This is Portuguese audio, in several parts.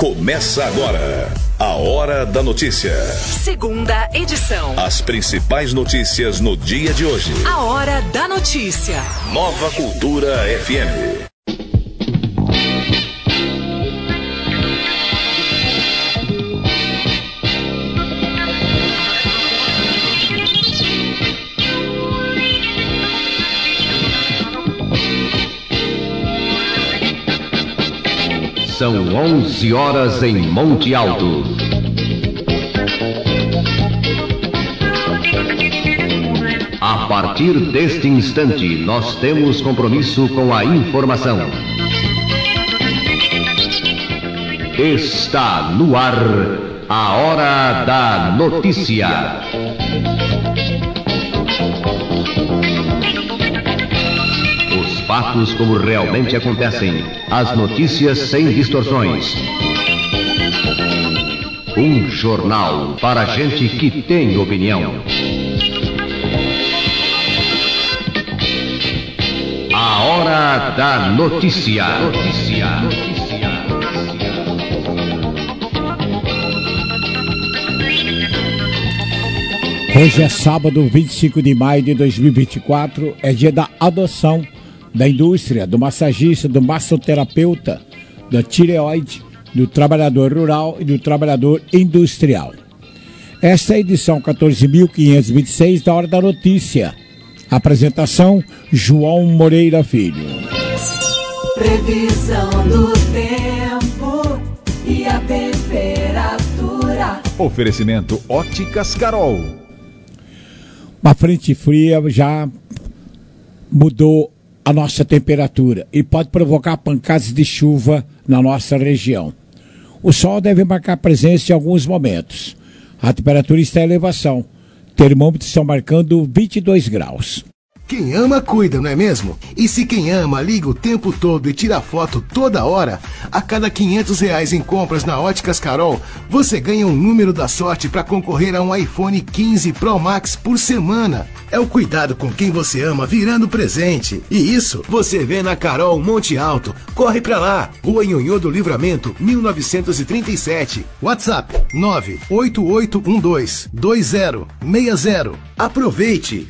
Começa agora a Hora da Notícia. Segunda edição. As principais notícias no dia de hoje. A Hora da Notícia. Nova Cultura FM. São 11 horas em Monte Alto. A partir deste instante, nós temos compromisso com a informação. Está no ar a Hora da Notícia. Fatos como realmente acontecem. As notícias sem distorções. Um jornal para gente que tem opinião. A Hora da Notícia. Hoje é sábado, 25 de maio de 2024. É dia da adoção da indústria, do massagista, do massoterapeuta, da tireoide, do trabalhador rural e do trabalhador industrial. Esta é a edição 14.526 da Hora da Notícia. Apresentação, João Moreira Filho. Previsão do tempo e a temperatura. Oferecimento Óticas Carol. Uma frente fria já mudou a nossa temperatura e pode provocar pancadas de chuva na nossa região. O sol deve marcar presença em alguns momentos. A temperatura está em elevação. Termômetros estão marcando 22 graus. Quem ama, cuida, não é mesmo? E se quem ama liga o tempo todo e tira foto toda hora, a cada R$500 em compras na Óticas Carol, você ganha um número da sorte para concorrer a um iPhone 15 Pro Max por semana. É o cuidado com quem você ama virando presente. E isso você vê na Carol Monte Alto. Corre pra lá. Rua Nhonhô do Livramento, 1937. WhatsApp 988122060. Aproveite!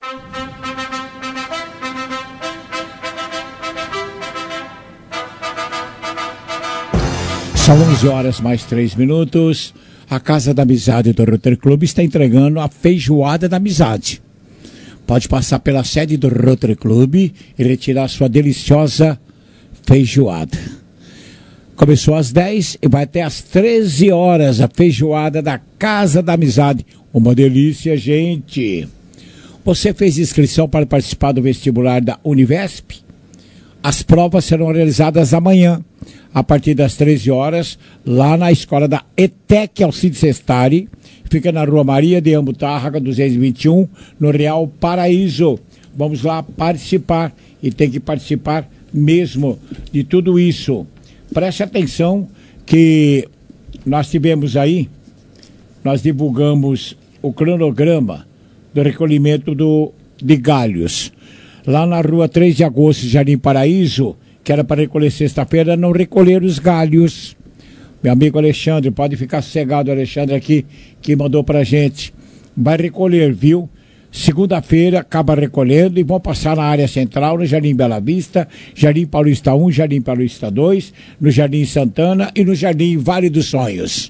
São 11 horas mais 3 minutos. A Casa da Amizade do Rotary Club está entregando a feijoada da amizade. Pode passar pela sede do Rotary Club e retirar sua deliciosa feijoada. Começou às 10 e vai até às 13 horas a feijoada da Casa da Amizade. Uma delícia, gente. Você fez inscrição para participar do vestibular da Univesp? As provas serão realizadas amanhã, a partir das 13 horas, lá na escola da ETEC Alcides Sestari, fica na Rua Maria de Ambutárraga, 221, no Real Paraíso. Vamos lá participar, e tem que participar mesmo de tudo isso. Preste atenção que nós tivemos aí, nós divulgamos o cronograma do recolhimento de galhos. Lá na Rua 3 de Agosto, Jardim Paraíso, que era para recolher sexta-feira, não recolheram os galhos. Meu amigo Alexandre, pode ficar sossegado, Alexandre aqui, que mandou pra gente. Vai recolher, viu? Segunda-feira acaba recolhendo e vão passar na área central, no Jardim Bela Vista, Jardim Paulista 1, Jardim Paulista 2, no Jardim Santana e no Jardim Vale dos Sonhos.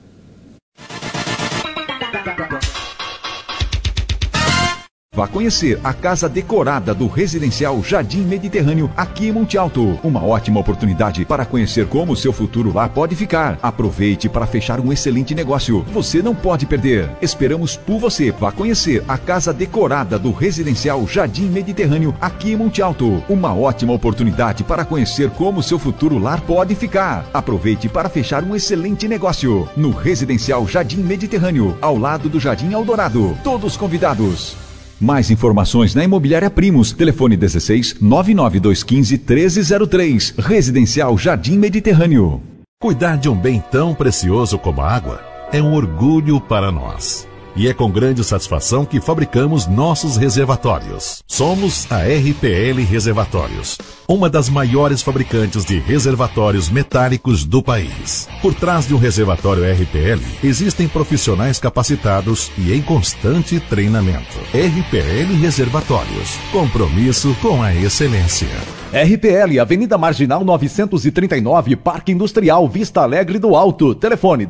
Vá conhecer a casa decorada do Residencial Jardim Mediterrâneo, aqui em Monte Alto. Uma ótima oportunidade para conhecer como o seu futuro lá pode ficar. Aproveite para fechar um excelente negócio. Você não pode perder. Esperamos por você. Vá conhecer a casa decorada do Residencial Jardim Mediterrâneo, aqui em Monte Alto. Uma ótima oportunidade para conhecer como o seu futuro lar pode ficar. Aproveite para fechar um excelente negócio. No Residencial Jardim Mediterrâneo, ao lado do Jardim Eldorado. Todos convidados. Mais informações na Imobiliária Primos. Telefone 16 99215 1303. Residencial Jardim Mediterrâneo. Cuidar de um bem tão precioso como a água é um orgulho para nós. e é com grande satisfação que fabricamos nossos reservatórios. Somos a RPL Reservatórios, uma das maiores fabricantes de reservatórios metálicos do país. Por trás de um reservatório RPL, existem profissionais capacitados e em constante treinamento. RPL Reservatórios, compromisso com a excelência. RPL, Avenida Marginal 939, Parque Industrial Vista Alegre do Alto. Telefone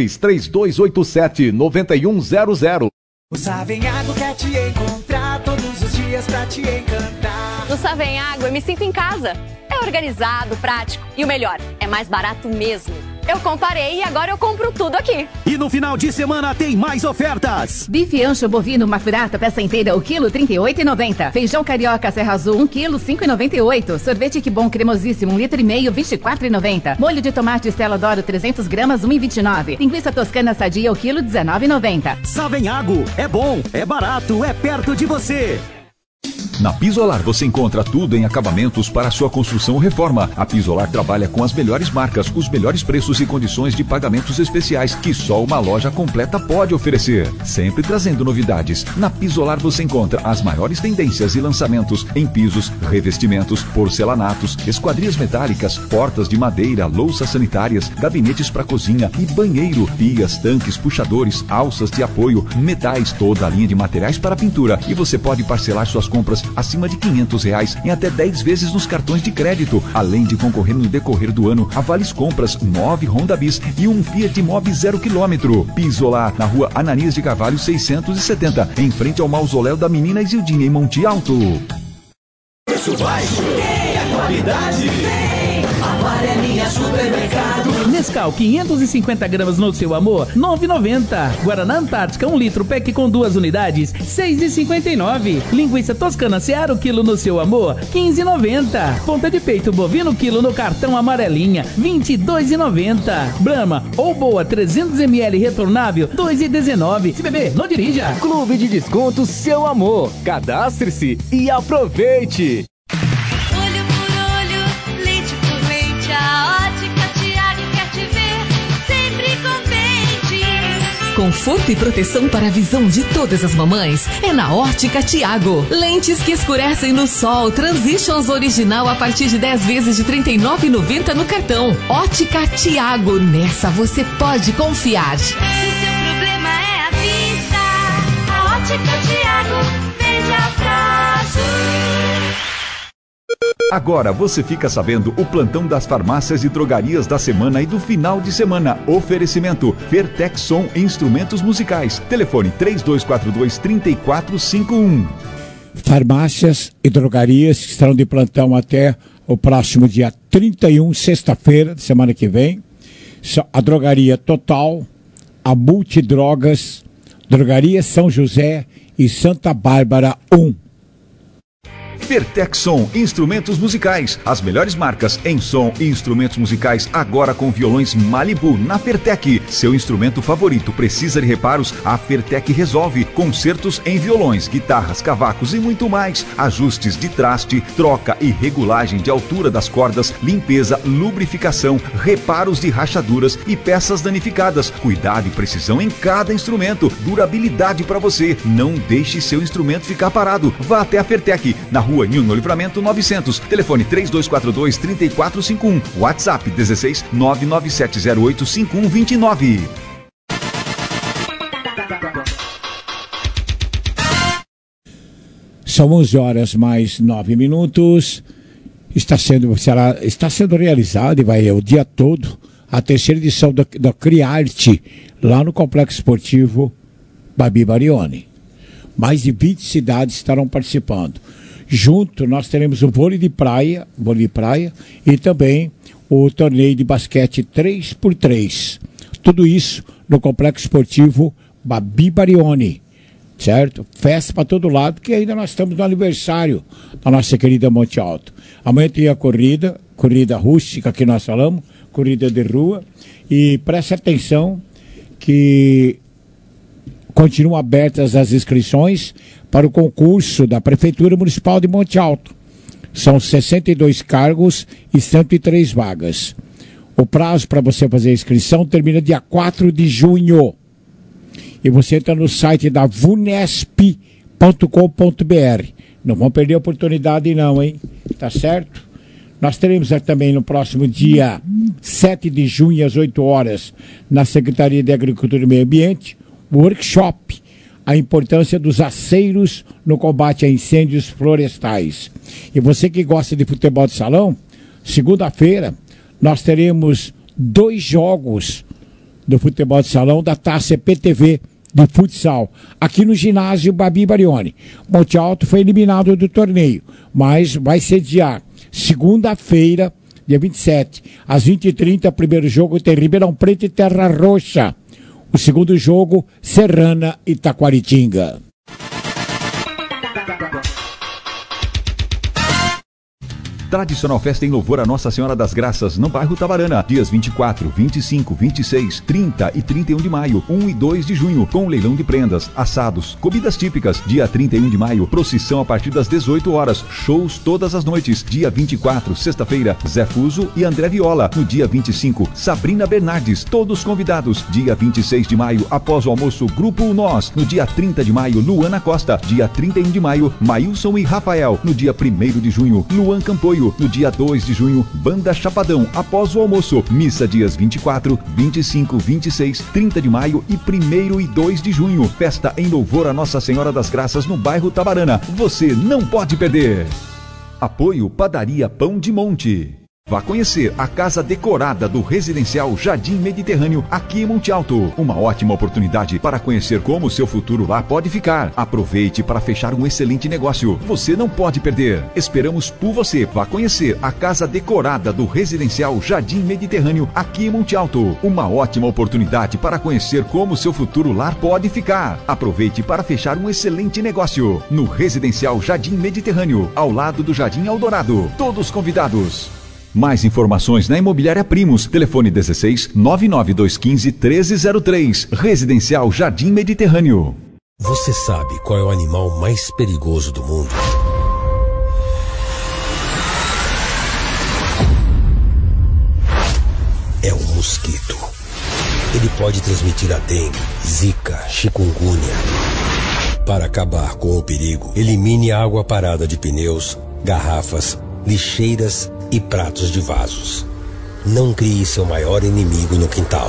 16-3287-9100. O Savenhago quer te encontrar todos os dias pra te encantar. No Savenhago eu me sinto em casa. É organizado, prático e o melhor, é mais barato mesmo. Eu comparei e agora eu compro tudo aqui. E no final de semana tem mais ofertas. Bife ancho bovino Macurata, peça inteira, o quilo R$ 38,90. Feijão carioca Serra Azul, 1 quilo R$ 5,98. Sorvete Que Bom cremosíssimo, 1,5 litro, R$ 24,90. Molho de tomate Stella D'Oro, 300 gramas, R$ 1,29. Linguiça toscana sadia, o quilo R$ 19,90. Savenhago, é bom, é barato, é perto de você. Na Pisolar você encontra tudo em acabamentos para sua construção ou reforma. A Pisolar trabalha com as melhores marcas, os melhores preços e condições de pagamentos especiais que só uma loja completa pode oferecer. Sempre trazendo novidades. Na Pisolar você encontra as maiores tendências e lançamentos em pisos, revestimentos, porcelanatos, esquadrias metálicas, portas de madeira, louças sanitárias, gabinetes para cozinha e banheiro, pias, tanques, puxadores, alças de apoio, metais, toda a linha de materiais para pintura. E você pode parcelar suas compras acima de R$500 em até 10 vezes nos cartões de crédito, além de concorrer no decorrer do ano a vales compras 9 Honda Bis e um Fiat Mobi 0 km. Pisolar, na rua Ananias de Carvalho 670, em frente ao mausoléu da menina Isildinha, em Monte Alto. Preço baixo, tem a qualidade, tem Amarelinha Supermercado. Nescau, 550 gramas no seu amor, R$ 9,90. Guaraná Antártica, 1 litro, pack com 2 unidades, R$ 6,59. Linguiça toscana Seara, o quilo no seu amor, R$ 15,90. Ponta de peito bovino, quilo no cartão Amarelinha, R$ 22,90. Brahma ou Boa, 300 ml retornável, R$ 2,19. Se beber, não dirija. Clube de Descontos Seu Amor. Cadastre-se e aproveite. Olho por olho, leite por leite, a Ótica Tiago quer te ver sempre contente. Conforto e proteção para a visão de todas as mamães é na Ótica Tiago. Lentes que escurecem no sol, Transitions original a partir de 10 vezes de R$ 39,90 no cartão. Ótica Tiago, nessa você pode confiar. Se seu problema é a vista, a Ótica Tiago veja prazo. Agora você fica sabendo o plantão das farmácias e drogarias da semana e do final de semana. Oferecimento Vertexson Instrumentos Musicais. Telefone 3242-3451. Farmácias e drogarias que estarão de plantão até o próximo dia 31, sexta-feira, semana que vem. A Drogaria Total, a Multidrogas, Drogaria São José e Santa Bárbara 1. Vertexson Instrumentos Musicais, as melhores marcas em som e instrumentos musicais, agora com violões Malibu na Fertec. Seu instrumento favorito precisa de reparos? A Fertec resolve. Concertos em violões, guitarras, cavacos e muito mais. Ajustes de traste, troca e regulagem de altura das cordas, limpeza, lubrificação, reparos de rachaduras e peças danificadas. Cuidado e precisão em cada instrumento. Durabilidade para você. Não deixe seu instrumento ficar parado. Vá até a Fertec, na Rua Nilno Livramento 900, telefone 3242-3451, WhatsApp 16 997085129. São 11 horas mais 9 minutos. Está sendo realizada e vai o dia todo a terceira edição da Criarte, lá no Complexo Esportivo Babi Barioni. Mais de 20 cidades estarão participando. Junto nós teremos o vôlei de praia e também o torneio de basquete 3x3. Tudo isso no Complexo Esportivo Babi Barioni, certo? Festa para todo lado, porque ainda nós estamos no aniversário da nossa querida Monte Alto. Amanhã tem a corrida rústica que nós falamos, corrida de rua, e preste atenção que continuam abertas as inscrições para o concurso da Prefeitura Municipal de Monte Alto. São 62 cargos e 103 vagas. O prazo para você fazer a inscrição termina dia 4 de junho. E você entra no site da vunesp.com.br. Não vão perder a oportunidade não, hein? Tá certo? Nós teremos também no próximo dia 7 de junho, às 8 horas, na Secretaria de Agricultura e Meio Ambiente, workshop, a importância dos aceiros no combate a incêndios florestais. E você que gosta de futebol de salão, segunda-feira, nós teremos 2 jogos do futebol de salão da Taça EPTV de futsal, aqui no ginásio Babi Barioni. Monte Alto foi eliminado do torneio, mas vai sediar segunda-feira, dia 27, às 20h30, o primeiro jogo tem Ribeirão Preto e Terra Roxa. O segundo jogo, Serrana e Taquaritinga. Tradicional festa em louvor a Nossa Senhora das Graças, no bairro Tabarana. Dias 24, 25, 26, 30 e 31 de maio, 1 e 2 de junho, com leilão de prendas, assados, comidas típicas. Dia 31 de maio, procissão a partir das 18 horas, shows todas as noites. Dia 24, sexta-feira, Zé Fuso e André Viola. No dia 25, Sabrina Bernardes, todos convidados. Dia 26 de maio, após o almoço, Grupo Nós. No dia 30 de maio, Luana Costa. Dia 31 de maio, Maílson e Rafael. No dia 1º de junho, Luan Campoio. No dia 2 de junho, Banda Chapadão, após o almoço. Missa dias 24, 25, 26, 30 de maio e 1º e 2 de junho. Festa em louvor a Nossa Senhora das Graças no bairro Tabarana. Você não pode perder. Apoio Padaria Pão de Monte. Vá conhecer a casa decorada do Residencial Jardim Mediterrâneo aqui em Monte Alto. Uma ótima oportunidade para conhecer como o seu futuro lá pode ficar. Aproveite para fechar um excelente negócio. Você não pode perder. Esperamos por você. Vá conhecer a casa decorada do Residencial Jardim Mediterrâneo aqui em Monte Alto. Uma ótima oportunidade para conhecer como o seu futuro lá pode ficar. Aproveite para fechar um excelente negócio. No Residencial Jardim Mediterrâneo, ao lado do Jardim Eldorado. Todos convidados. Mais informações na Imobiliária Primos. Telefone 16 99215 1303. Residencial Jardim Mediterrâneo. Você sabe qual é o animal mais perigoso do mundo? É o mosquito. Ele pode transmitir a dengue, zika, chikungunya. Para acabar com o perigo, elimine a água parada de pneus, garrafas, lixeiras e pratos de vasos. Não crie seu maior inimigo no quintal.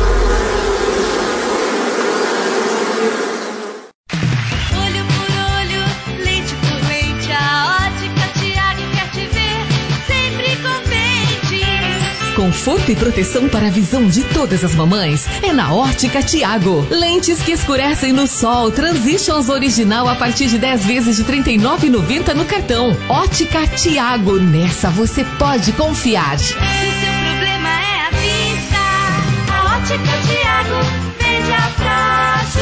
Olho por olho, leite por leite, a Ótica Tiago quer te ver sempre contente. Conforto e proteção para a visão de todas as mamães é na Ótica Tiago. Lentes que escurecem no sol, Transitions original a partir de 10 vezes de R$ 39,90 no cartão. Ótica Tiago, nessa você pode confiar. Se o seu problema é a vista, a Ótica Tiago vende a prazo.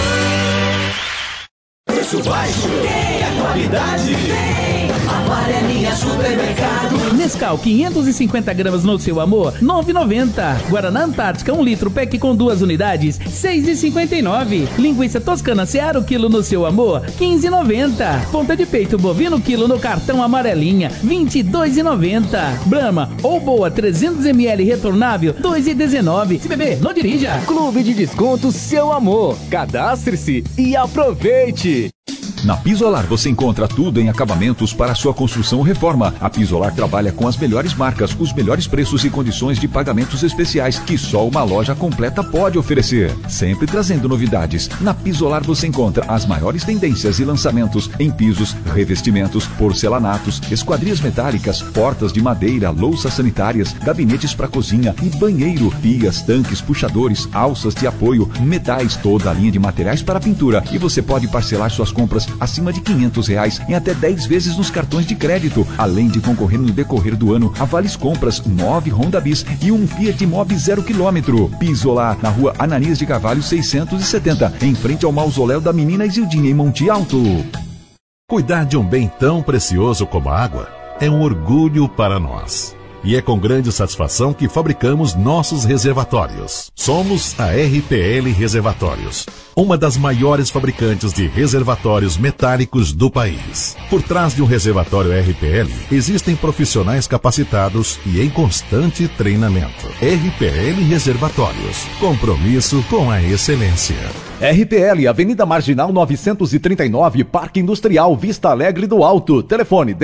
Preço baixo, tem a qualidade, tem. Amarelinha Supermercado. Nescau 550 gramas no seu amor, 9,90. Guaraná Antártica 1 litro pack com 2 unidades, 6,59. Linguiça toscana Seara quilo no seu amor, 15,90. Ponta de peito bovino quilo no cartão amarelinha, 22,90. Brahma ou boa 300 ml retornável, 2,19. Se beber, não dirija. Clube de Descontos Seu Amor. Cadastre-se e aproveite. Na Pisolar você encontra tudo em acabamentos para sua construção ou reforma. A Pisolar trabalha com as melhores marcas, os melhores preços e condições de pagamentos especiais que só uma loja completa pode oferecer. Sempre trazendo novidades. Na Pisolar você encontra as maiores tendências e lançamentos em pisos, revestimentos, porcelanatos, esquadrias metálicas, portas de madeira, louças sanitárias, gabinetes para cozinha e banheiro, pias, tanques, puxadores, alças de apoio, metais, toda a linha de materiais para pintura. E você pode parcelar suas compras acima de R$500 em até 10 vezes nos cartões de crédito, além de concorrer no decorrer do ano a vales compras 9 Honda Bis e um Fiat Mobi 0 km. Pisolar, na rua Ananias de Carvalho 670, em frente ao mausoléu da menina Isildinha em Monte Alto. Cuidar de um bem tão precioso como a água é um orgulho para nós. E é com grande satisfação que fabricamos nossos reservatórios. Somos a RPL Reservatórios, uma das maiores fabricantes de reservatórios metálicos do país. Por trás de um reservatório RPL, existem profissionais capacitados e em constante treinamento. RPL Reservatórios, compromisso com a excelência. RPL, Avenida Marginal 939, Parque Industrial Vista Alegre do Alto. Telefone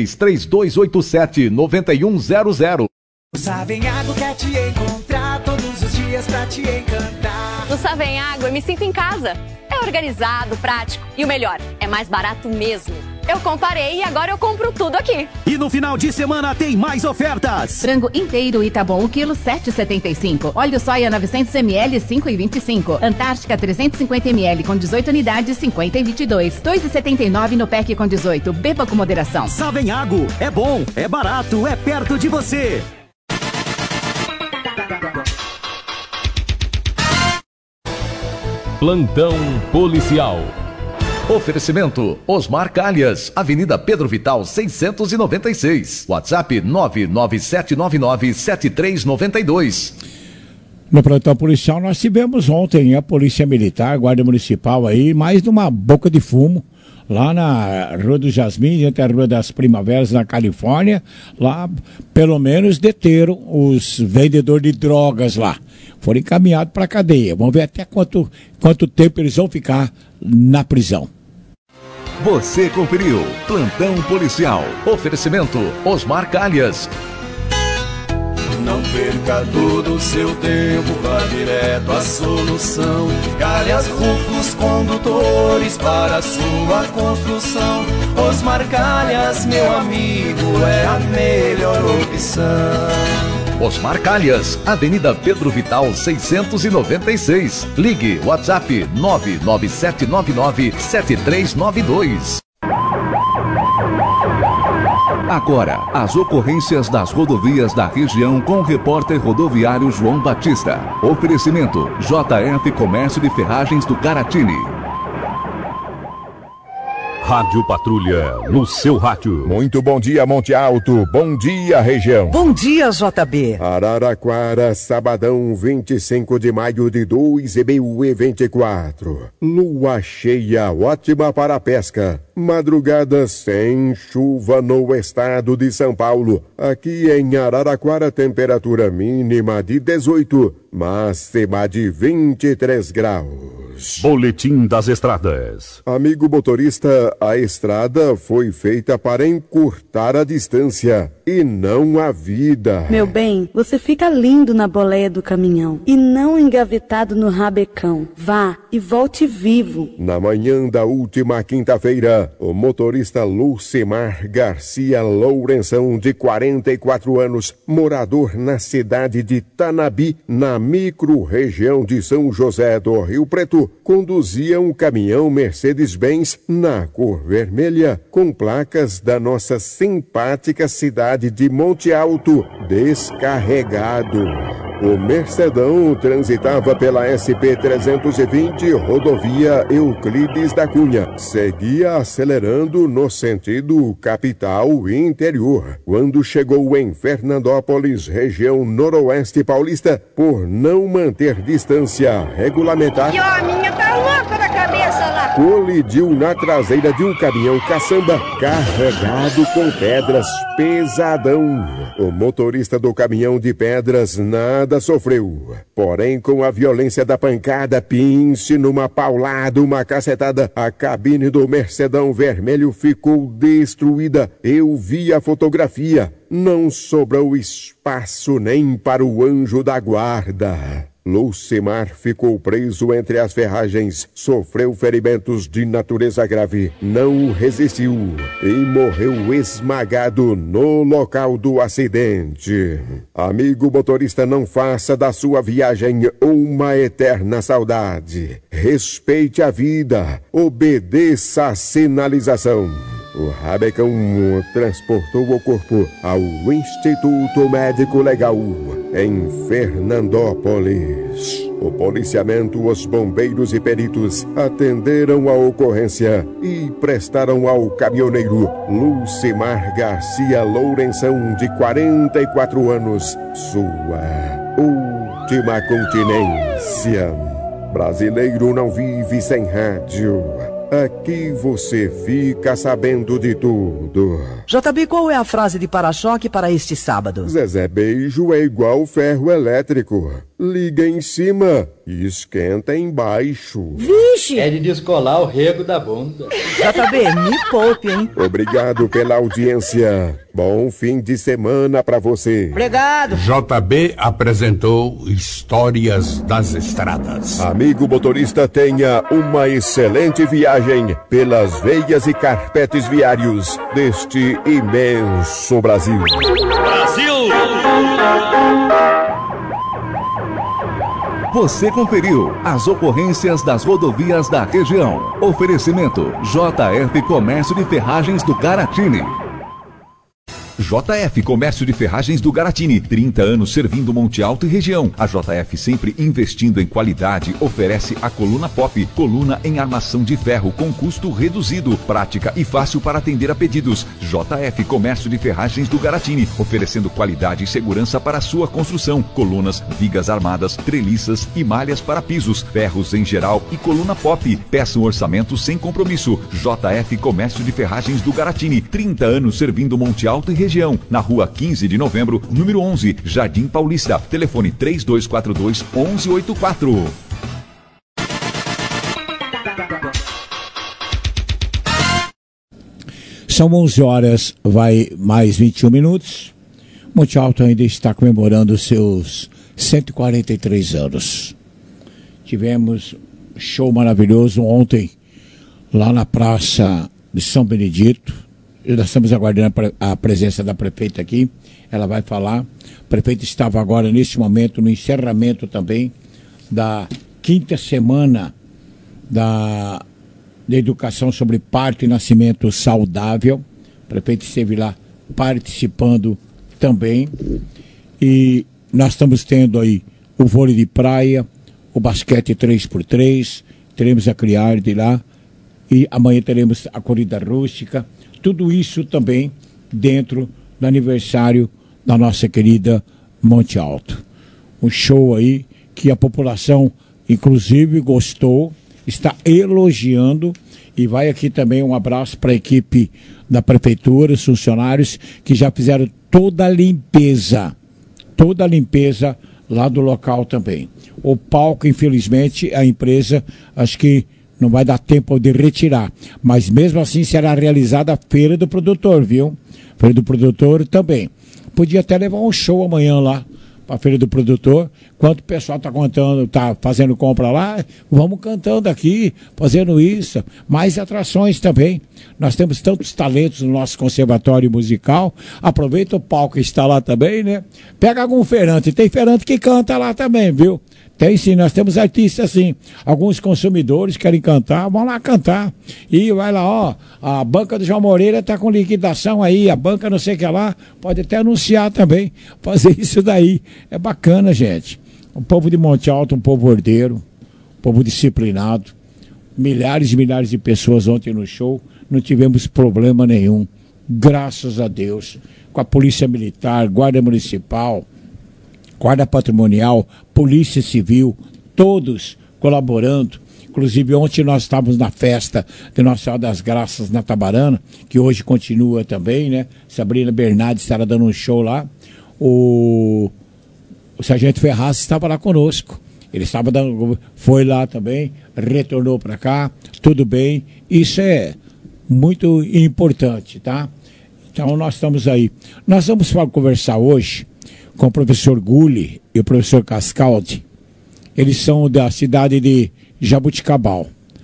16-3287-9100. O Savenhago quer te encontrar todos os dias pra te encantar. No Savenhago eu me sinto em casa. É organizado, prático e o melhor, é mais barato mesmo. Eu comparei e agora eu compro tudo aqui. E no final de semana tem mais ofertas. Frango inteiro Itabom, 1 kg, 7,75. Óleo soia 900 ml, 5,25. Antártica 350 ml com 18 unidades, 50,22. 2,79 no pack com 18. Beba com moderação. Savenhago, é bom, é barato, é perto de você. Plantão policial. Oferecimento Osmar Calhas, Avenida Pedro Vital 696. WhatsApp 997997392. No plantão policial nós tivemos ontem a Polícia Militar, a Guarda Municipal aí, mais numa boca de fumo, lá na Rua do Jasmim, entre a Rua das Primaveras, na Califórnia. Lá, pelo menos, deteram os vendedores de drogas lá. Foram encaminhados para a cadeia. Vamos ver até quanto tempo eles vão ficar na prisão. Você conferiu Plantão Policial. Oferecimento Osmar Calhas. Não perca todo o seu tempo, vá direto à solução. Calhas Rufos Condutores para a sua construção. Osmar Calhas, meu amigo, é a melhor opção. Osmar Calhas, Avenida Pedro Vital 696. Ligue WhatsApp 997997392. Agora, as ocorrências das rodovias da região com o repórter rodoviário João Batista. Oferecimento JF Comércio de Ferragens do Caratini. Rádio Patrulha, no seu rádio. Muito bom dia, Monte Alto. Bom dia, região. Bom dia, JB. Araraquara, sabadão, 25 de maio de 2024. Lua cheia, ótima para a pesca. Madrugada sem chuva no estado de São Paulo. Aqui em Araraquara, temperatura mínima de 18, máxima de 23 graus. Boletim das Estradas. Amigo motorista, a estrada foi feita para encurtar a distância e não a vida. Meu bem, você fica lindo na boleia do caminhão e não engavetado no rabecão. Vá e volte vivo. Na manhã da última quinta-feira, o motorista Lucimar Garcia Lourenção, de 44 anos, morador na cidade de Tanabi, na micro-região de São José do Rio Preto, conduzia um caminhão Mercedes-Benz na cor vermelha, com placas da nossa simpática cidade de Monte Alto, descarregado. O Mercedão transitava pela SP-320, rodovia Euclides da Cunha. Seguia acelerando no sentido capital e interior. Quando chegou em Fernandópolis, região noroeste paulista, por não manter distância regulamentar, E ó, a minha tá louca da cabeça lá. colidiu na traseira de um caminhão caçamba carregado com pedras, pesadão. O motorista do caminhão de pedras nada sofreu. Porém, com a violência da pancada, pinche numa paulada, uma cacetada, a cabine do Mercedão vermelho ficou destruída. Eu vi a fotografia. Não sobrou espaço nem para o anjo da guarda. Lucimar ficou preso entre as ferragens, sofreu ferimentos de natureza grave, não resistiu e morreu esmagado no local do acidente. Amigo motorista, não faça da sua viagem uma eterna saudade. Respeite a vida, obedeça a sinalização. O rabecão transportou o corpo ao Instituto Médico Legal, em Fernandópolis. O policiamento, os bombeiros e peritos atenderam a ocorrência e prestaram ao caminhoneiro Lucimar Garcia Lourenção, de 44 anos, sua última continência. Brasileiro não vive sem rádio. Aqui você fica sabendo de tudo. JB, qual é a frase de para-choque para este sábado? Zezé Beijo é igual ferro elétrico. liga em cima e esquenta embaixo. Vixe! É de descolar o rego da bunda. JB, me poupe, hein? Obrigado pela audiência. Bom fim de semana pra você. Obrigado. JB apresentou Histórias das Estradas. Amigo motorista, tenha uma excelente viagem pelas veias e carpetes viários deste imenso Brasil. Brasil! Você conferiu as ocorrências das rodovias da região. Oferecimento JF Comércio de Ferragens do Garatini. JF Comércio de Ferragens do Garatini, 30 anos servindo Monte Alto e região. A JF, sempre investindo em qualidade, oferece a coluna Pop, coluna em armação de ferro com custo reduzido, prática e fácil para atender a pedidos. JF Comércio de Ferragens do Garatini, oferecendo qualidade e segurança para a sua construção. Colunas, vigas armadas, treliças e malhas para pisos, ferros em geral e coluna Pop. Peça um orçamento sem compromisso. JF Comércio de Ferragens do Garatini, 30 anos servindo Monte Alto e região. Na rua 15 de novembro, número 11, Jardim Paulista. Telefone 3242-1184. São 11 horas, vai mais 21 minutos. Monte Alto ainda está comemorando seus 143 anos. Tivemos show maravilhoso ontem, lá na Praça de São Benedito. Nós estamos aguardando a presença da prefeita aqui, ela vai falar. A prefeita estava agora, neste momento, no encerramento também da 5ª semana da educação sobre parto e nascimento saudável. A prefeita esteve lá participando também. E nós estamos tendo aí o vôlei de praia, o basquete 3x3, teremos a criarde lá, e amanhã teremos a corrida rústica. Tudo isso também dentro do aniversário da nossa querida Monte Alto. Um show aí que a população, inclusive, gostou, está elogiando. E vai aqui também um abraço para a equipe da prefeitura, os funcionários que já fizeram toda a limpeza lá do local também. O palco, infelizmente, a empresa, acho que não vai dar tempo de retirar. Mas mesmo assim será realizada a Feira do Produtor, viu? Feira do Produtor também. Podia até levar um show amanhã lá para a Feira do Produtor. Enquanto o pessoal está fazendo compra lá, vamos cantando aqui, fazendo isso. Mais atrações também. Nós temos tantos talentos no nosso conservatório musical. Aproveita o palco que está lá também, né? Pega algum feirante. Tem feirante que canta lá também, viu? Tem sim, nós temos artistas assim. Alguns consumidores querem cantar, vão lá cantar. E vai lá, ó, a banca do João Moreira está com liquidação aí, a banca não sei o que lá, pode até anunciar também, fazer isso daí. É bacana, gente. O povo de Monte Alto, um povo ordeiro, um povo disciplinado. Milhares e milhares de pessoas ontem no show, não tivemos problema nenhum. Graças a Deus. Com a Polícia Militar, Guarda Municipal, Guarda Patrimonial, Polícia Civil, todos colaborando. Inclusive ontem nós estávamos na festa de Nossa Senhora das Graças na Tabarana, que hoje continua também, né? Sabrina Bernardes estará dando um show lá. O Sargento Ferraz estava lá conosco. Ele estava foi lá também, retornou para cá, tudo bem. Isso é muito importante, tá? Então nós estamos aí. Nós vamos conversar hoje com o professor Gulli e o professor Cascaldi. Eles são da cidade de Jabuticabal.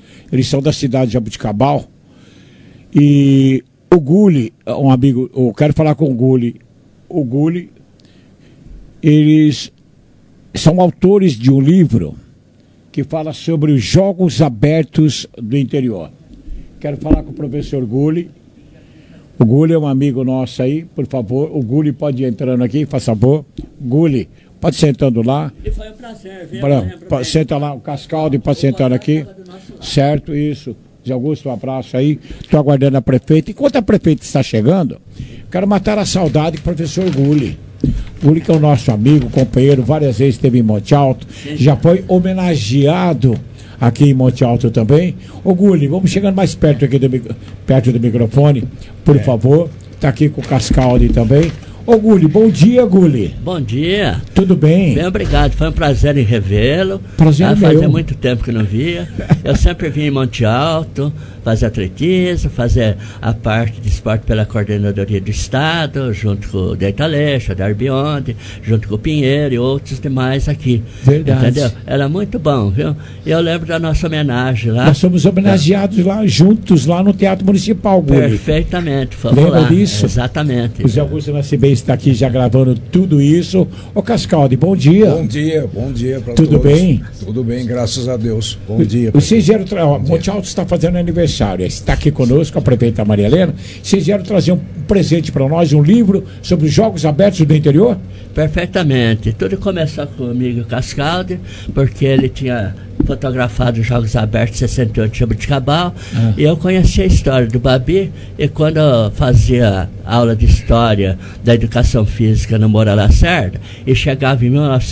E o Gulli, um amigo, eu quero falar com o Gulli. O Gulli, eles são autores de um livro que fala sobre os jogos abertos do interior. Quero falar com o professor Gulli. O Gulli é um amigo nosso aí, por favor. O Gulli pode ir entrando aqui, faz favor. Gulli, pode sentando lá. Foi um prazer. Senta lá, o Cascaldi pode sentar aqui. Certo, isso. Zé Augusto, um abraço aí. Estou aguardando a prefeita. Enquanto a prefeita está chegando, quero matar a saudade do professor Gulli. Gulli, que é o nosso amigo, companheiro, várias vezes esteve em Monte Alto. Já foi homenageado aqui em Monte Alto também. Ô Gulli, vamos chegando mais perto aqui perto do microfone, por favor. Está aqui com o Cascaldi também. Ô Guli, bom dia, Guli. Bom dia. Tudo bem? Bem, obrigado. Foi um prazer em revê-lo. Prazer Fazia meu. muito tempo que não via. Eu sempre vim em Monte Alto, fazer atletismo, fazer a parte de esporte pela Coordenadoria do Estado, junto com o Deita Leixo, o Darbionde, junto com o Pinheiro e outros demais aqui. Verdade. Entendeu? Era muito bom, viu? E eu lembro da nossa homenagem lá. Nós somos homenageados lá, juntos, lá no Teatro Municipal, Guli. Perfeitamente, fomos Lembra lá. disso? Exatamente. O Zé Augusto Nascimento está aqui já gravando tudo isso. Ô Cascaldi, bom dia. Bom dia para todos. Tudo bem? Tudo bem, graças a Deus. Bom dia. Vocês vieram Monte Alto está fazendo aniversário, está aqui conosco, a prefeita Maria Helena. Vocês vieram trazer um presente para nós, um livro sobre os Jogos Abertos do Interior? Perfeitamente. Tudo começou comigo, Cascaldi, porque ele tinha fotografado os Jogos Abertos 68 de Jabuticabal, e eu conheci a história do Babi, e quando eu fazia aula de História da Educação Física no Moura Lacerda, e chegava em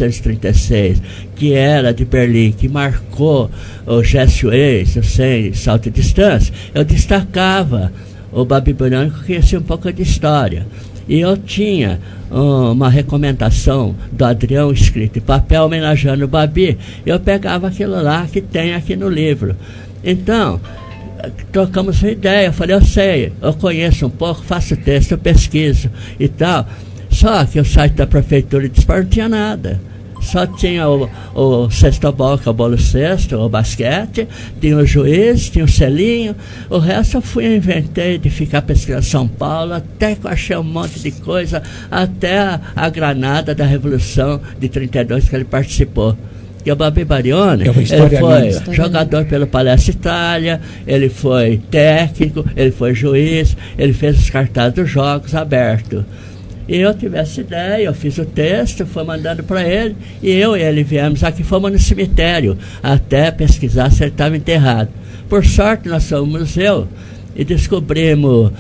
1936, que era de Berlim, que marcou o GSUES, o 100 salto de distância, eu destacava o Babi Burioni, que conhecia um pouco de História. E eu tinha uma recomendação do Adrião escrito em papel homenageando o Babi. Eu pegava aquilo lá que tem aqui no livro. Então, trocamos uma ideia. Eu falei, eu sei, eu conheço um pouco, faço texto, eu pesquiso e tal. Só que o site da Prefeitura de Esporte não tinha nada. Só tinha o cestobol, que é o bolo cesto, o basquete, tinha o juiz, tinha o selinho. O resto eu inventei de ficar pesquisando São Paulo, até que eu achei um monte de coisa, até a granada da Revolução de 32 que ele participou. E o Babi Burioni, ele foi jogador pelo Palestra Itália, ele foi técnico, ele foi juiz, ele fez os cartazes dos Jogos Abertos. E eu tive essa ideia, eu fiz o texto, fui mandando para ele, e eu e ele viemos aqui, fomos no cemitério, até pesquisar se ele estava enterrado. Por sorte, nós somos no museu, e descobrimos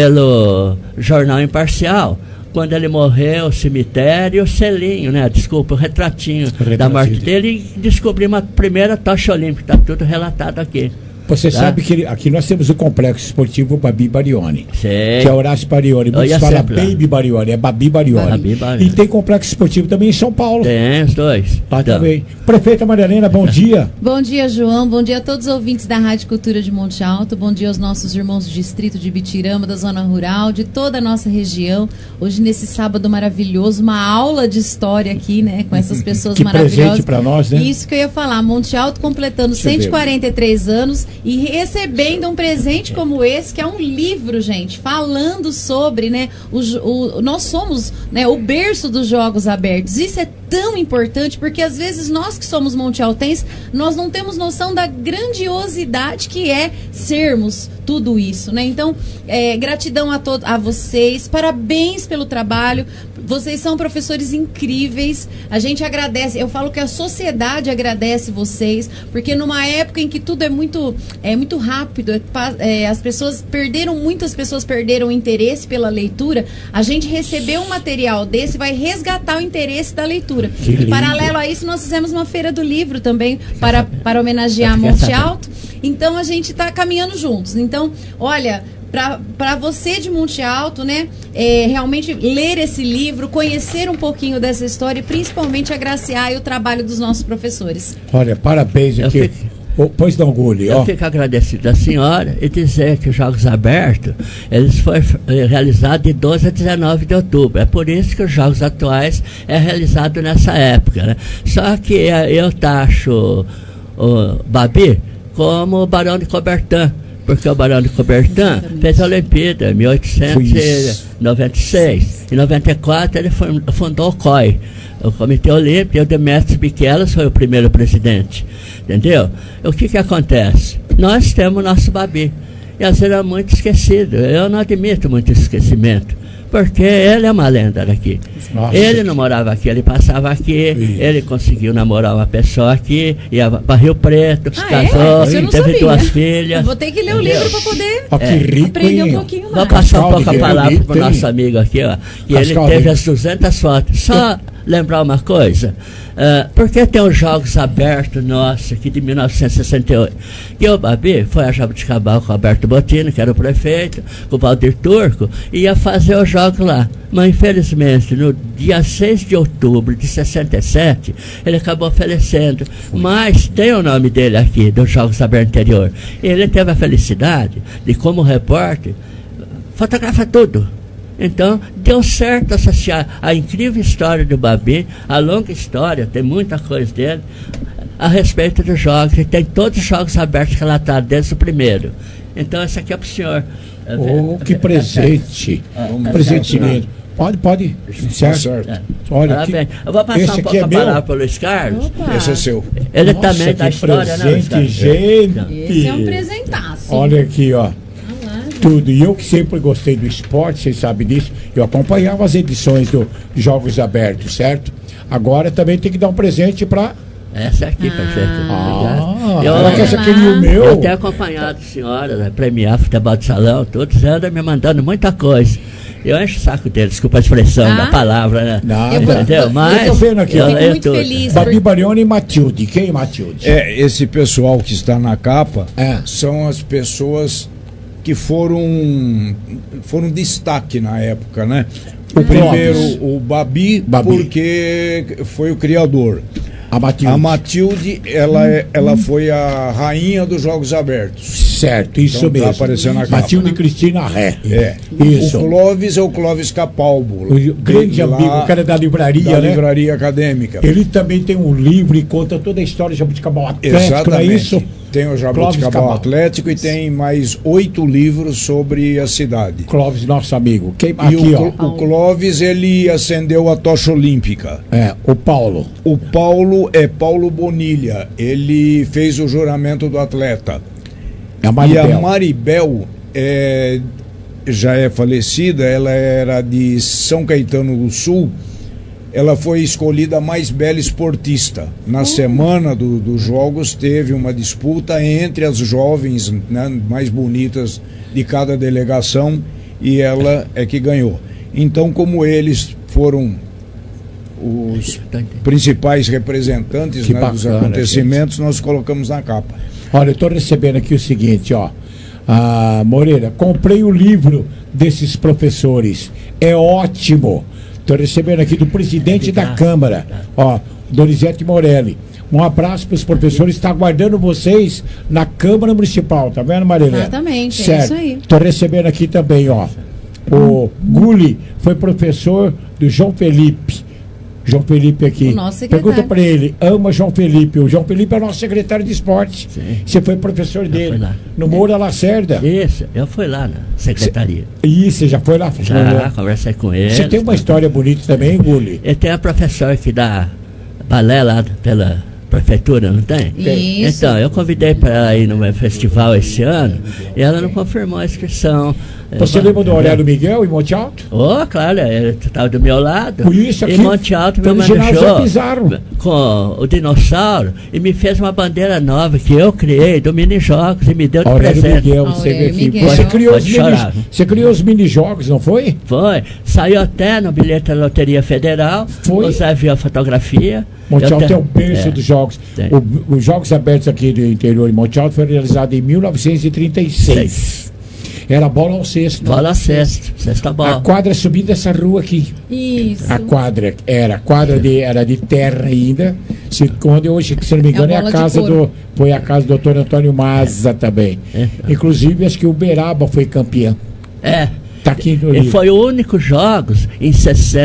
pelo jornal Imparcial, quando ele morreu, o cemitério, o selinho, né? Desculpa, o retratinho da morte dele, e descobrimos a primeira tocha olímpica, está tudo relatado aqui. Você sabe que aqui nós temos o complexo esportivo Babi Burioni, que é Horácio Burioni. Muitos falam Baby Burioni, é Babi Burioni. E tem complexo esportivo também em São Paulo. Tem os dois. Também. Prefeita Maria Helena, bom dia. Bom dia, João. Bom dia a todos os ouvintes da Rádio Cultura de Monte Alto. Bom dia aos nossos irmãos do distrito de Bitirama, da zona rural, de toda a nossa região. Hoje, nesse sábado maravilhoso, uma aula de história aqui, né? Com essas pessoas maravilhosas. Presente para nós, né? Isso que eu ia falar. Monte Alto completando 143 anos e recebendo um presente como esse, que é um livro, gente, falando sobre, né, nós somos, né, o berço dos Jogos Abertos. Isso é tão importante, porque às vezes nós que somos montealtenses, nós não temos noção da grandiosidade que é sermos tudo isso, né? Então, gratidão a vocês, parabéns pelo trabalho, vocês são professores incríveis, a gente agradece, eu falo que a sociedade agradece vocês, porque numa época em que tudo é muito rápido, muitas pessoas perderam o interesse pela leitura, a gente recebeu um material desse, vai resgatar o interesse da leitura. Paralelo a isso, nós fizemos uma feira do livro também, para homenagear Monte Alto, então a gente está caminhando juntos. Então, olha, para você de Monte Alto, né, realmente ler esse livro, conhecer um pouquinho dessa história e principalmente agraciar o trabalho dos nossos professores. Olha, parabéns aqui. Pois não, Guli. Eu fico agradecido à senhora e dizer que os Jogos Abertos, eles foram realizados de 12 a 19 de outubro. É por isso que os Jogos atuais é realizado nessa época, né? Só que eu taxo o Babi como o Barão de Coubertin, porque o Barão de Coubertin fez a Olimpíada em 1896. Em 94 ele fundou o COI, o Comitê Olímpico, e o Demetrios Biquelas foi o primeiro presidente. Entendeu? O que acontece? Nós temos nosso Babi, e às vezes é muito esquecido. Eu não admito muito esquecimento, porque ele é uma lenda daqui. Nossa. Ele não morava aqui, ele passava aqui, ele conseguiu namorar uma pessoa aqui, ia para Rio Preto, se casou, teve duas filhas. Eu vou ter que ler o livro para poder aprender um pouquinho mais. Vou passar um pouco a palavra para o nosso amigo aqui, ó, que ele teve as 200 fotos. Só lembrar uma coisa. Porque tem os Jogos Abertos nossos aqui de 1968. Que o Babi foi a Jabuticabal com o Alberto Bottini, que era o prefeito, com o Valdir Turco, e ia fazer os jogos lá. Mas infelizmente, no dia 6 de outubro de 67, ele acabou falecendo. Mas tem o nome dele aqui, dos Jogos Abertos anterior. Ele teve a felicidade de, como repórter, fotografa tudo. Então, deu certo associar a incrível história do Babi, a longa história, tem muita coisa dele, a respeito dos jogos, e tem todos os jogos abertos relatados desde o primeiro. Então, esse aqui é para o senhor. Que presente! Presente lindo. Pode. Certo. Olha aqui. Eu vou passar um pouco a palavra para o Luiz Carlos. Opa. Esse é seu. Ele também da história, né, Luiz Carlos? Gente! Esse é um presentaço. Olha aqui, ó. Tudo. E eu que sempre gostei do esporte, vocês sabem disso, eu acompanhava as edições dos Jogos Abertos, certo? Agora também tem que dar um presente para... Essa aqui, perfeito. Ela quer aquele o meu. Eu tenho acompanhado a senhora, premiar futebol de salão, todos andam me mandando muita coisa. Eu encho o saco dele, desculpa a expressão da palavra, né? Entendeu? Mas eu tô vendo aqui, eu fico muito feliz. Babi Barioni e Matilde. Quem é Matilde? Esse pessoal que está na capa são as pessoas que foram destaque na época, né? Primeiro o Babi, porque foi o criador. A Matilde, ela foi a rainha dos Jogos Abertos. Certo, isso mesmo. Tá aparecendo na capa. Matilde Cristina Ré. Isso. O Clóvis é o Clóvis Capalbo. O grande amigo, o cara da livraria, né? Livraria Acadêmica. Ele também tem um livro e conta toda a história do Jabuticabal Atlético, Exatamente. Não é isso? Tem o Jabuticabal Atlético e tem mais 8 livros sobre a cidade. Clóvis, nosso amigo. O Clóvis, ele acendeu a tocha olímpica. O Paulo. O Paulo é Paulo Bonilha. Ele fez o juramento do atleta. E a Maribel já é falecida, ela era de São Caetano do Sul. Ela foi escolhida a mais bela esportista. Na semana dos Jogos teve uma disputa entre as jovens, né, mais bonitas de cada delegação, e ela é que ganhou. Então, como eles foram os principais representantes, né, dos acontecimentos, nós colocamos na capa. Olha, eu estou recebendo aqui o seguinte, ó. Moreira, comprei o livro desses professores. É ótimo. Estou recebendo aqui do presidente da Câmara, Donizete Morelli. Um abraço para os professores, está aguardando vocês na Câmara Municipal, tá vendo, Marilene? Exatamente, certo. É isso aí. Estou recebendo aqui também, o Guli foi professor do João Felipe. João Felipe aqui. O nosso secretário. Pergunta para ele, ama João Felipe. O João Felipe é o nosso secretário de esporte. Sim. Você foi professor dele. No Moura Lacerda. Isso, eu fui lá na secretaria. Você já foi lá? Já, conversei com ele. Você tem uma história bonita também, Guli? Ele tem a professora que dá balé lá pela prefeitura, não tem? Isso. Então, eu convidei para ela ir no meu festival esse ano e ela não confirmou a inscrição. Você lembra do Aurélio Miguel em Monte Alto? Claro, ele estava do meu lado. Por isso aqui, em Monte Alto me manejou com o dinossauro e me fez uma bandeira nova que eu criei do mini-jogos e me deu de presente. Miguel, você criou os mini-jogos, não foi? Foi. Saiu até no bilhete da Loteria Federal. Foi. Você viu a fotografia. Monte Alto é o berço dos jogos. Os Jogos Abertos aqui do interior de Monte Alto foi realizado em 1936. Era bola ao cesto. Bola ao cesto, cesta bola. A quadra subindo essa rua aqui. Isso. A quadra era de terra ainda. Onde hoje, se não me engano, foi a casa do Dr. Antônio Maza também. Inclusive, acho que o Uberaba foi campeão. Tá aqui no livro. E foi o único jogos em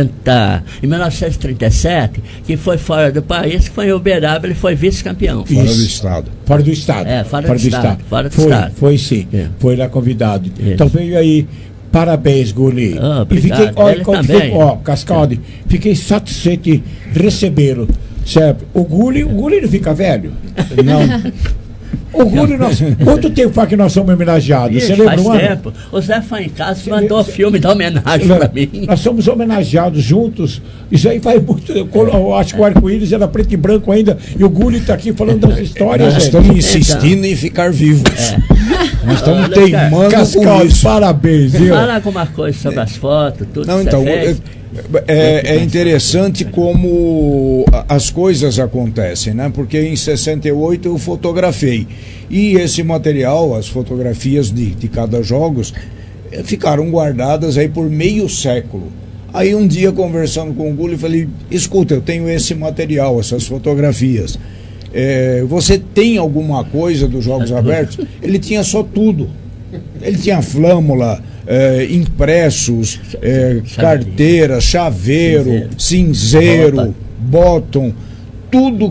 1937 que foi fora do país, que foi o Uberaba, ele foi vice-campeão. Fora do estado. Fora do estado. Fora do estado. Foi sim. Foi lá convidado. Isso. Então veio aí. Parabéns, Guli. E fiquei, Cascaldi, fiquei satisfeito de recebê-lo. Certo? O Guli não fica velho? Não. O Guli, quanto tempo faz que nós somos homenageados? Você lembra? Faz tempo. O Zé foi em casa e mandou o filme da homenagem para mim. Nós somos homenageados juntos. Isso aí faz muito. Eu acho que o arco-íris era preto e branco ainda. E o Guli está aqui falando das histórias. Nós estamos insistindo em ficar vivos. Nós estamos teimando com isso. Parabéns, viu? Fala alguma coisa sobre as fotos, tudo. Não, então, É interessante como as coisas acontecem, né? Porque em 68 eu fotografei. E esse material, as fotografias de cada jogos, ficaram guardadas aí por meio século. Aí um dia, conversando com o Gulli, eu falei, escuta, eu tenho esse material, essas fotografias. Você tem alguma coisa dos Jogos Abertos? Ele tinha só tudo. Ele tinha flâmula, impressos, carteira, chaveiro, cinzeiro, bottom, tudo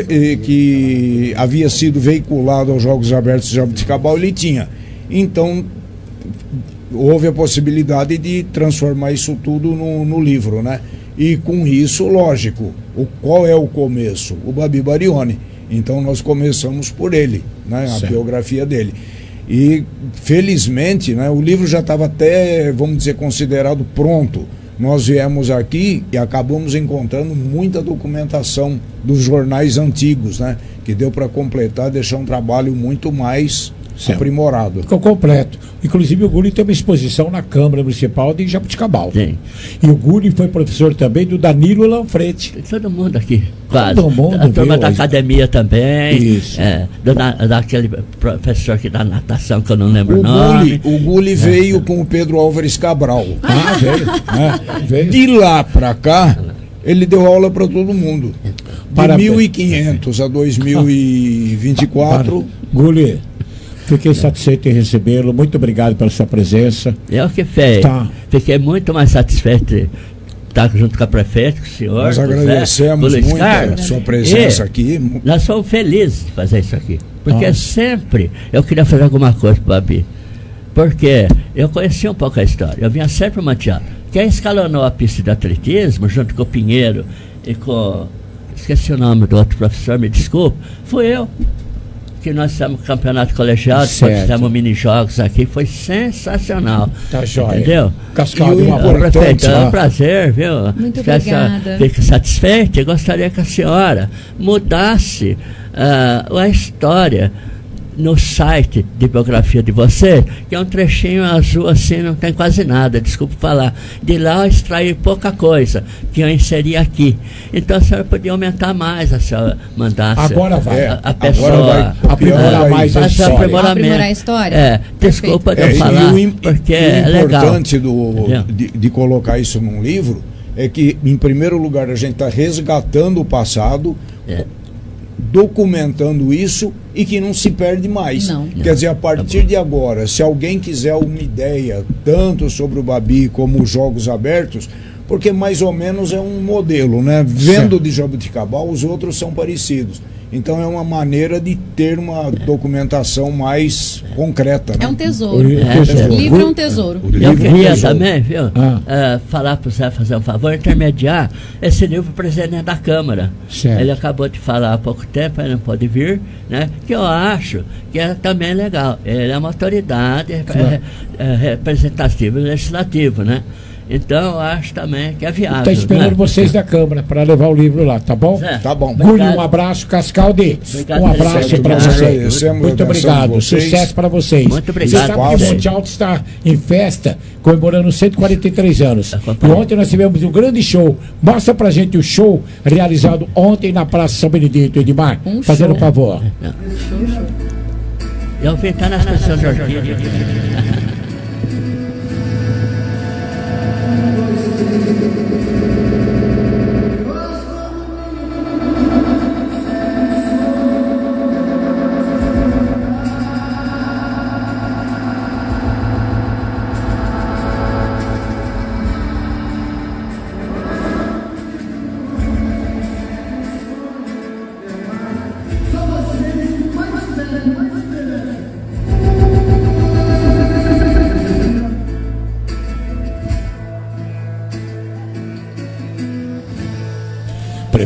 que havia sido veiculado aos Jogos Abertos de Jaboticabal ele tinha. Então houve a possibilidade de transformar isso tudo no livro, né? E com isso, lógico, qual é o começo? O Babi Barione. Então nós começamos por ele, né? A biografia dele. E felizmente, né, o livro já estava até, vamos dizer, considerado pronto. Nós viemos aqui e acabamos encontrando muita documentação dos jornais antigos, né? Que deu para completar, deixar um trabalho muito mais aprimorado. Ficou completo. Inclusive o Gulli tem uma exposição na Câmara Municipal de Jaboticabal. Sim. E o Gulli foi professor também do Danilo Lanfrete. Todo mundo aqui, quase. Todo mundo. A turma da academia também. Isso. Daquele professor aqui da natação, que eu não lembro o nome. O Gulli veio com o Pedro Álvares Cabral. Veio. De lá para cá, ele deu aula para todo mundo. De 1500 a 2024. Gulli, fiquei satisfeito em recebê-lo. Muito obrigado pela sua presença. Eu que fiquei muito mais satisfeito de estar junto com a prefeita, com o senhor. Nós agradecemos muito a sua presença aqui. Nós somos felizes de fazer isso aqui. Porque sempre eu queria fazer alguma coisa para o Babi. Porque eu conhecia um pouco a história. Eu vinha sempre manteado. Quem escalonou a pista de atletismo, junto com o Pinheiro e com... esqueci o nome do outro professor, me desculpe, fui eu. Que nós fizemos campeonato colegial, depois fizemos mini-jogos aqui, foi sensacional. Tá jóia. Entendeu? Cascaldo, prefeito, é um prazer, viu? Muito obrigada. Fico satisfeito e gostaria que a senhora mudasse a história no site de biografia de você, que é um trechinho azul assim, não tem quase nada, desculpe falar. De lá eu extraí pouca coisa, que eu inseri aqui. Então a senhora podia aumentar mais, a senhora mandasse agora vai. A pessoa aprimorar mais a história. Aprimorar a história? Desculpa de eu falar, porque é legal. O importante de colocar isso num livro é que, em primeiro lugar, a gente está resgatando o passado, documentando isso e que não se perde mais. Quer dizer, a partir de agora, se alguém quiser uma ideia tanto sobre o Babi como os Jogos Abertos, porque mais ou menos é um modelo, né? Vendo de Jaboticabal, os outros são parecidos. Então é uma maneira de ter uma documentação mais concreta. É né? um tesouro. O livro é um tesouro. Eu queria também, viu, falar para o Zé fazer um favor, intermediar esse livro para o presidente da Câmara. Certo. Ele acabou de falar há pouco tempo, ele não pode vir, né? Que eu acho que é também legal. Ele é uma autoridade representativa e legislativa, né? Então, eu acho também que é viável. Está esperando vocês da Câmara para levar o livro lá, tá bom? Tá bom. Gulli, um abraço. Cascaldi, um abraço para vocês. Muito obrigado. Sucesso para vocês. Muito obrigado. Você sabe que o Monte Alto está em festa, comemorando 143 anos. E ontem nós tivemos um grande show. Mostra pra gente o show realizado ontem na Praça São Benedito, Edmar. Fazendo um favor. Eu vim estar na estação de Orquídea.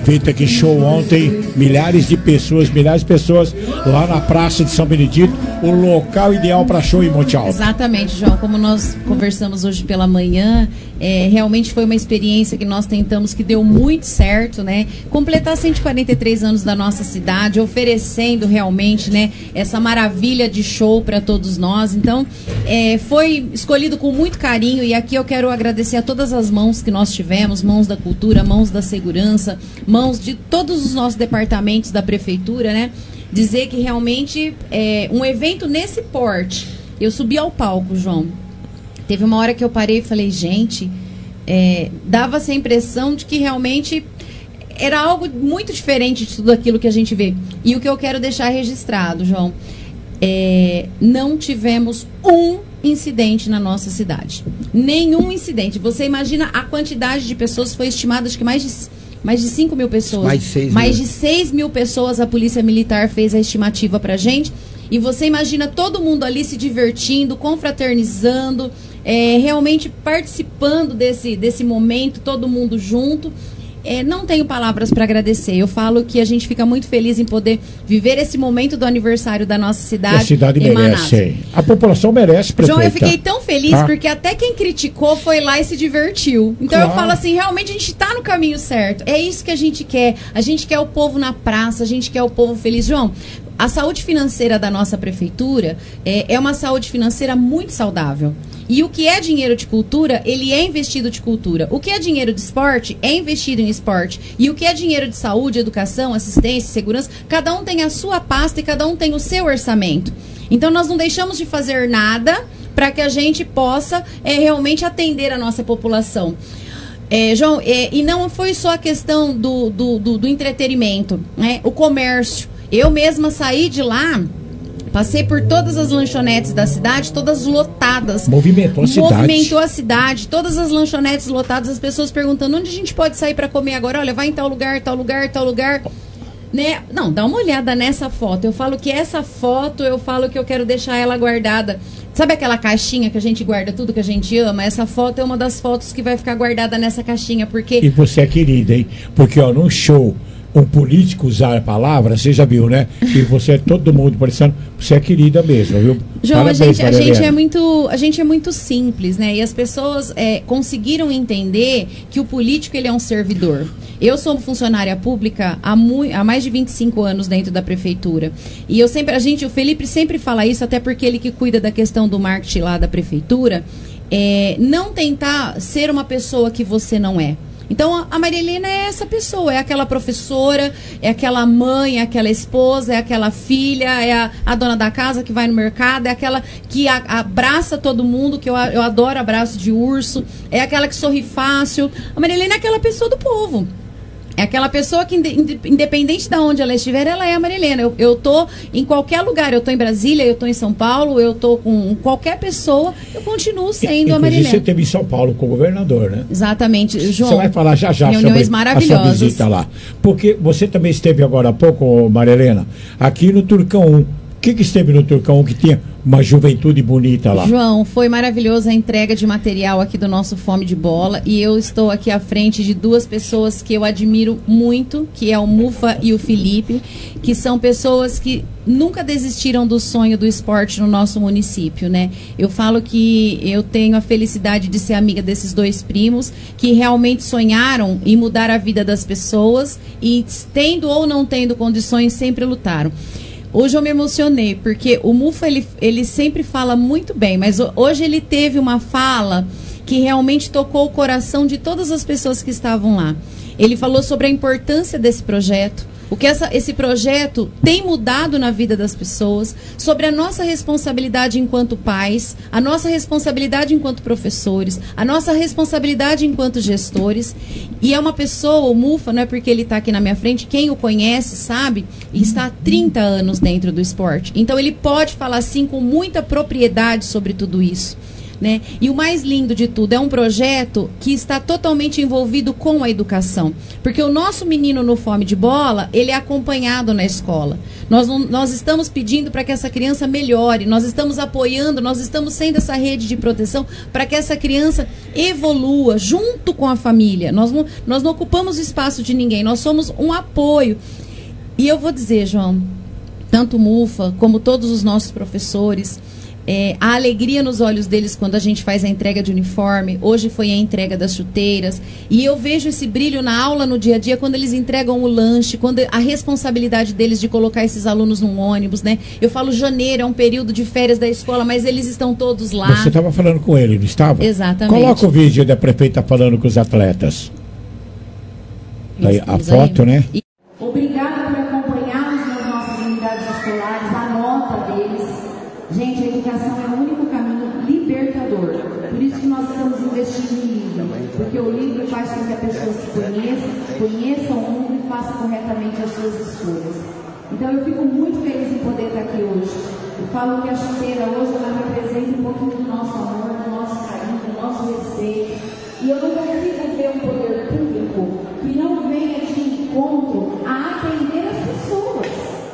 evento aqui, show ontem, milhares de pessoas lá na Praça de São Benedito, o local ideal para show em Monte Alto. Exatamente, João, como nós conversamos hoje pela manhã, realmente foi uma experiência que nós tentamos, que deu muito certo, né? Completar 143 anos da nossa cidade, oferecendo realmente, né, essa maravilha de show para todos nós. Então, foi escolhido com muito carinho, e aqui eu quero agradecer a todas as mãos que nós tivemos, mãos da cultura, mãos da segurança, mãos de todos os nossos departamentos da prefeitura, né? Dizer que realmente um evento nesse porte, eu subi ao palco, João. Teve uma hora que eu parei e falei, gente, dava essa impressão de que realmente era algo muito diferente de tudo aquilo que a gente vê. E o que eu quero deixar registrado, João, não tivemos um incidente na nossa cidade. Nenhum incidente. Você imagina a quantidade de pessoas, foi estimada de que mais de 5 mil pessoas. Mais de 6 mil pessoas a Polícia Militar fez a estimativa pra gente. E você imagina todo mundo ali se divertindo, confraternizando, realmente participando desse momento, todo mundo junto. Não tenho palavras para agradecer. Eu falo que a gente fica muito feliz em poder viver esse momento do aniversário da nossa cidade. A cidade merece. A população merece, prefeita. João, eu fiquei tão feliz porque até quem criticou foi lá e se divertiu. Então eu falo assim, realmente a gente está no caminho certo. É isso que a gente quer. A gente quer o povo na praça, a gente quer o povo feliz. João, a saúde financeira da nossa prefeitura é uma saúde financeira muito saudável. E o que é dinheiro de cultura, ele é investido de cultura. O que é dinheiro de esporte, é investido em esporte. E o que é dinheiro de saúde, educação, assistência, segurança, cada um tem a sua pasta e cada um tem o seu orçamento. Então nós não deixamos de fazer nada para que a gente possa realmente atender a nossa população. João, e não foi só a questão do entretenimento, né? O comércio. Eu mesma saí de lá, passei por todas as lanchonetes da cidade, todas lotadas. Movimentou a cidade, todas as lanchonetes lotadas, as pessoas perguntando onde a gente pode sair para comer agora. Olha, vai em tal lugar, tal lugar, tal lugar. Né? Não, dá uma olhada nessa foto. Eu falo que essa foto, eu quero deixar ela guardada. Sabe aquela caixinha que a gente guarda tudo que a gente ama? Essa foto é uma das fotos que vai ficar guardada nessa caixinha, porque... E você é querida, hein? Porque, num show... Um político usar a palavra, você já viu, né? E você é todo mundo parecendo, você é querida mesmo, viu? João, a gente é muito simples, né? E as pessoas conseguiram entender que o político, ele é um servidor. Eu sou funcionária pública há mais de 25 anos dentro da prefeitura. E o Felipe sempre fala isso, até porque ele que cuida da questão do marketing lá da prefeitura, não tentar ser uma pessoa que você não é. Então, a Maria Helena é essa pessoa, é aquela professora, é aquela mãe, é aquela esposa, é aquela filha, é a dona da casa que vai no mercado, é aquela que abraça todo mundo, que eu adoro abraço de urso, é aquela que sorri fácil. A Maria Helena é aquela pessoa do povo. É aquela pessoa que, independente de onde ela estiver, ela é a Maria Helena. Eu tô em qualquer lugar, eu tô em Brasília, eu tô em São Paulo, eu tô com qualquer pessoa, eu continuo sendo a Maria Helena. Você esteve em São Paulo com o governador, né? Exatamente, João. Você vai falar já reuniões sobre a sua visita lá. Porque você também esteve agora há pouco, Maria Helena, aqui no Turcão 1. O que esteve no Turcão 1 que tinha uma juventude bonita lá? João, foi maravilhosa a entrega de material aqui do nosso Fome de Bola, e eu estou aqui à frente de duas pessoas que eu admiro muito, que é o Mufa e o Felipe, que são pessoas que nunca desistiram do sonho do esporte no nosso município, né? Eu falo que eu tenho a felicidade de ser amiga desses dois primos que realmente sonharam em mudar a vida das pessoas e, tendo ou não tendo condições, sempre lutaram. Hoje eu me emocionei, porque o Mufa, ele sempre fala muito bem, mas hoje ele teve uma fala que realmente tocou o coração de todas as pessoas que estavam lá. Ele falou sobre a importância desse projeto, o que esse projeto tem mudado na vida das pessoas, sobre a nossa responsabilidade enquanto pais, a nossa responsabilidade enquanto professores, a nossa responsabilidade enquanto gestores. E é uma pessoa, o Mufa, não é porque ele está aqui na minha frente, quem o conhece sabe, e está há 30 anos dentro do esporte. Então ele pode falar assim com muita propriedade sobre tudo isso. né? E o mais lindo de tudo, é um projeto que está totalmente envolvido com a educação. Porque o nosso menino no Fome de Bola, ele é acompanhado na escola. Nós estamos pedindo para que essa criança melhore, nós estamos apoiando, nós estamos sendo essa rede de proteção para que essa criança evolua junto com a família. Nós não ocupamos o espaço de ninguém, nós somos um apoio. E eu vou dizer, João, tanto o Mufa como todos os nossos professores, a alegria nos olhos deles quando a gente faz a entrega de uniforme. Hoje foi a entrega das chuteiras, e eu vejo esse brilho na aula, no dia a dia, quando eles entregam o lanche, quando a responsabilidade deles de colocar esses alunos num ônibus, né? Eu falo, janeiro é um período de férias da escola, mas eles estão todos lá. Você estava falando com ele, não estava? Exatamente. Coloca o vídeo da prefeita falando com os atletas. Aí, a foto, né? Obrigada por acompanhar-nos nas nossas unidades escolares, a nota deles. Gente, a educação é o único caminho libertador. Por isso que nós estamos investindo em livro. Porque o livro faz com que a pessoa se conheça o mundo e faça corretamente as suas escolhas. Então eu fico muito feliz em poder estar aqui hoje. Eu falo que a chuteira hoje ela representa um pouquinho do nosso amor, do nosso carinho, do nosso respeito. E eu não consigo ver um poder público que não venha de encontro a atender as pessoas.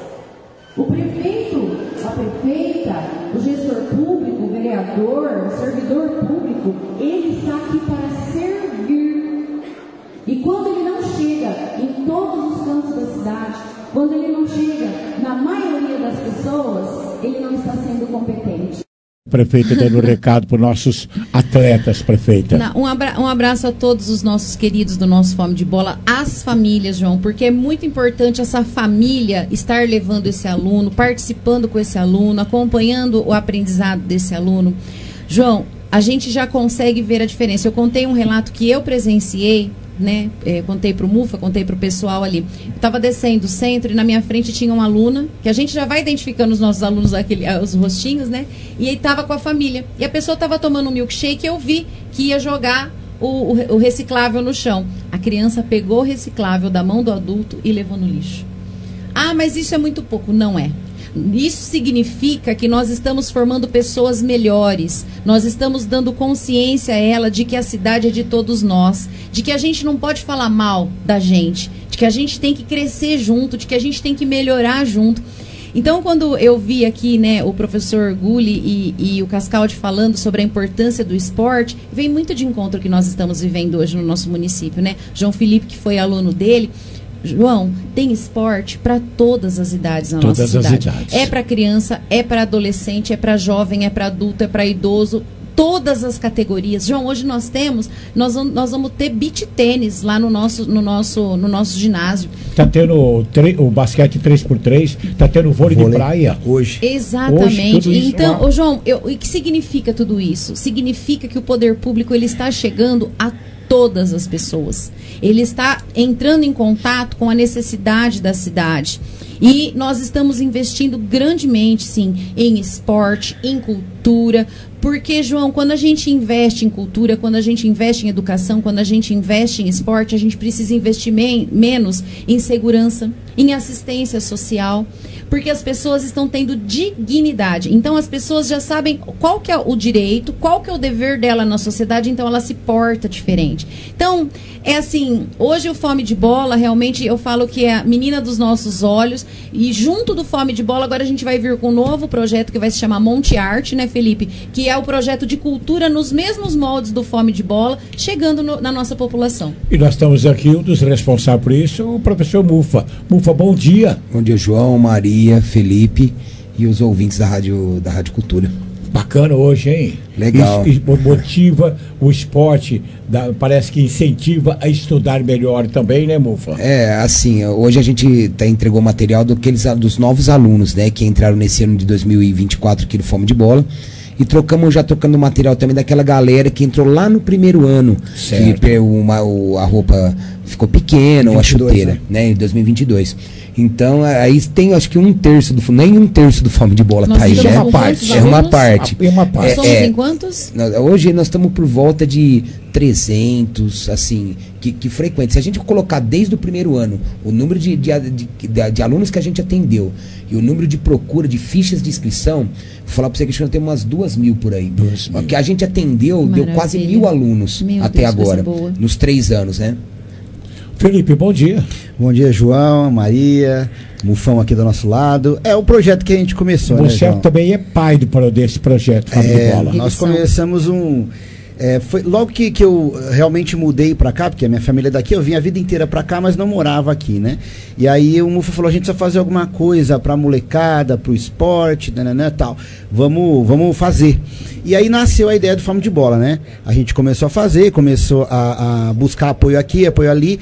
O prefeito, a prefeita, o gestor público, o vereador, o servidor público, ele está aqui para servir. E quando ele não chega em todos os cantos da cidade, quando ele não chega na maioria das pessoas, ele não está sendo competente. Prefeita, dando um recado para os nossos atletas, prefeita. Um abraço a todos os nossos queridos do nosso Fome de Bola, as famílias, João, porque é muito importante essa família estar levando esse aluno, participando com esse aluno, acompanhando o aprendizado desse aluno. João, a gente já consegue ver a diferença. Eu contei um relato que eu presenciei, né? Contei para o Mufa, contei para o pessoal ali. Eu estava descendo o centro e na minha frente tinha uma aluna, que a gente já vai identificando os nossos alunos, os rostinhos, né? E aí estava com a família. E a pessoa estava tomando um milkshake e eu vi que ia jogar o reciclável no chão. A criança pegou o reciclável da mão do adulto e levou no lixo. Ah, mas isso é muito pouco. Não é. Isso significa que nós estamos formando pessoas melhores, nós estamos dando consciência a ela de que a cidade é de todos nós, de que a gente não pode falar mal da gente, de que a gente tem que crescer junto, de que a gente tem que melhorar junto. Então, quando eu vi aqui, né, o professor Gulli e o Cascaldi falando sobre a importância do esporte, vem muito de encontro ao que nós estamos vivendo hoje no nosso município, né? João Felipe, que foi aluno dele. João, tem esporte para todas as idades na nossa cidade. É para criança, é para adolescente, é para jovem, é para adulto, é para idoso, todas as categorias. João, hoje nós vamos ter beach tênis lá no nosso ginásio. Está tendo o basquete 3x3, está tendo vôlei de praia hoje. Exatamente. Hoje, então, João, o que significa tudo isso? Significa que o poder público ele está chegando a todas as pessoas. Ele está entrando em contato com a necessidade da cidade. E nós estamos investindo grandemente, sim, em esporte, em cultura. Porque, João, quando a gente investe em cultura, quando a gente investe em educação, quando a gente investe em esporte, a gente precisa investir menos em segurança, em assistência social, porque as pessoas estão tendo dignidade. Então, as pessoas já sabem qual que é o direito, qual que é o dever dela na sociedade, então ela se porta diferente. Então, é assim, hoje o Fome de Bola, realmente, eu falo que é a menina dos nossos olhos, e junto do Fome de Bola, agora a gente vai vir com um novo projeto que vai se chamar Monte Arte, né, Felipe? Que é o projeto de cultura nos mesmos moldes do Fome de Bola, chegando na nossa população. E nós estamos aqui, um dos responsáveis por isso, o professor Mufa. Mufa, bom dia. Bom dia, João, Maria, Felipe e os ouvintes da Rádio Cultura. Bacana hoje, hein? Legal. Isso motiva o esporte, parece que incentiva a estudar melhor também, né, Mufa? É, assim, hoje a gente entregou material dos novos alunos, né, que entraram nesse ano de 2024 aqui no Fome de Bola. E já trocando material também daquela galera que entrou lá no primeiro ano. Certo. Que a roupa ficou pequena, ou a chuteira, né, em 2022. Então, aí tem, acho que nem um terço do Fome de Bola tá aí, né? É uma parte. Somos em quantos? Hoje nós estamos por volta de 300, assim, que frequente. Se a gente colocar desde o primeiro ano o número de alunos que a gente atendeu e o número de procura de fichas de inscrição, vou falar para você que nós temos umas 2.000 por aí. O que a gente atendeu deu quase 1.000 alunos até agora, nos 3 anos, né? Felipe, bom dia. Bom dia, João, Maria, Mufão aqui do nosso lado. É o projeto que a gente começou, Você, né, João? também é pai desse projeto, Fome de Bola. Nós começamos foi logo que eu realmente mudei pra cá, porque a minha família é daqui, eu vim a vida inteira pra cá, mas não morava aqui, né? E aí o Mufa falou, a gente precisa fazer alguma coisa pra molecada, pro esporte, tal. Vamos fazer. E aí nasceu a ideia do Fome de Bola, né? A gente começou a fazer, começou a buscar apoio aqui, apoio ali,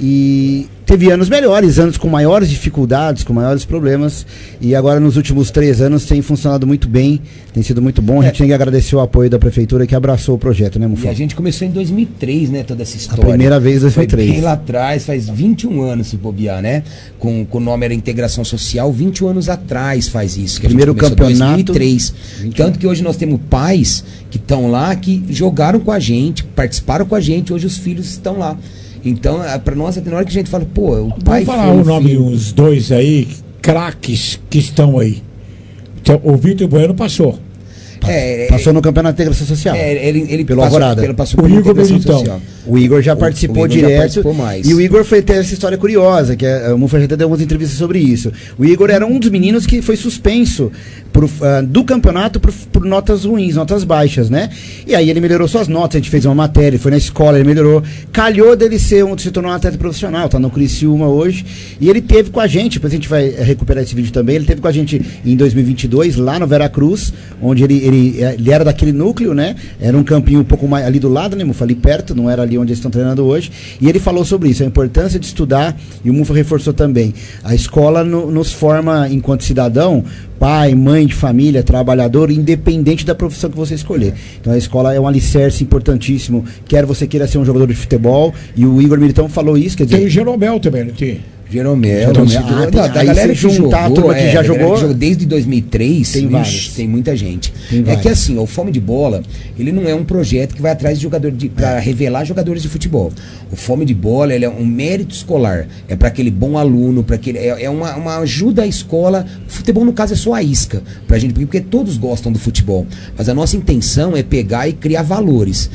e teve anos melhores, anos com maiores dificuldades, com maiores problemas, e agora nos últimos 3 anos tem funcionado muito bem, tem sido muito bom. A gente tem que agradecer o apoio da prefeitura que abraçou o projeto, né, Mufão? E a gente começou em 2003, né, toda essa história. A primeira vez em 2003. Foi bem lá atrás, faz 21 anos, se bobear, né? Com o nome era Integração Social, 21 anos atrás faz isso. Que primeiro a gente começou campeonato. Em 2003. Tanto que hoje nós temos pais que estão lá, que jogaram com a gente, participaram com a gente, hoje os filhos estão lá. Então, para nós, na hora que a gente fala, pô, o pai... Vamos falar o nome uns 2 aí, craques que estão aí. Então, o Vitor Bueno passou. Passou no Campeonato de Integração Social. Ele pelo passou, Alvorada. Ele passou O pela Igor Integração Militão. Social. O Igor já participou o Igor direto. Já participou mais. E o Igor teve essa história curiosa, que o Mufa já deu algumas entrevistas sobre isso. O Igor era um dos meninos que foi suspenso do campeonato por notas ruins, notas baixas, né? E aí ele melhorou suas notas, a gente fez uma matéria, ele foi na escola, ele melhorou. Calhou dele se tornou um atleta profissional, tá no Criciúma hoje. E ele teve com a gente, depois a gente vai recuperar esse vídeo também, ele teve com a gente em 2022, lá no Veracruz, onde ele era daquele núcleo, né? Era um campinho um pouco mais ali do lado, né, Mufa? Ali perto, não era ali onde eles estão treinando hoje. E ele falou sobre isso, a importância de estudar, e o Mufa reforçou também. A escola nos forma, enquanto cidadão, pai, mãe de família, trabalhador, independente da profissão que você escolher. Então a escola é um alicerce importantíssimo, quer você queira ser um jogador de futebol, e o Igor Militão falou isso, quer dizer... Tem o Jeromel também, não tem? Jeromel, da galera que juntar a turma que já jogou desde 2003, tem vários. Tem muita gente. Tem que assim, o Fome de Bola, ele não é um projeto que vai atrás de jogador para revelar jogadores de futebol. O Fome de Bola, ele é um mérito escolar, é para aquele bom aluno, para aquele uma ajuda à escola. O futebol no caso é só a isca pra gente, porque todos gostam do futebol. Mas a nossa intenção é pegar e criar valores,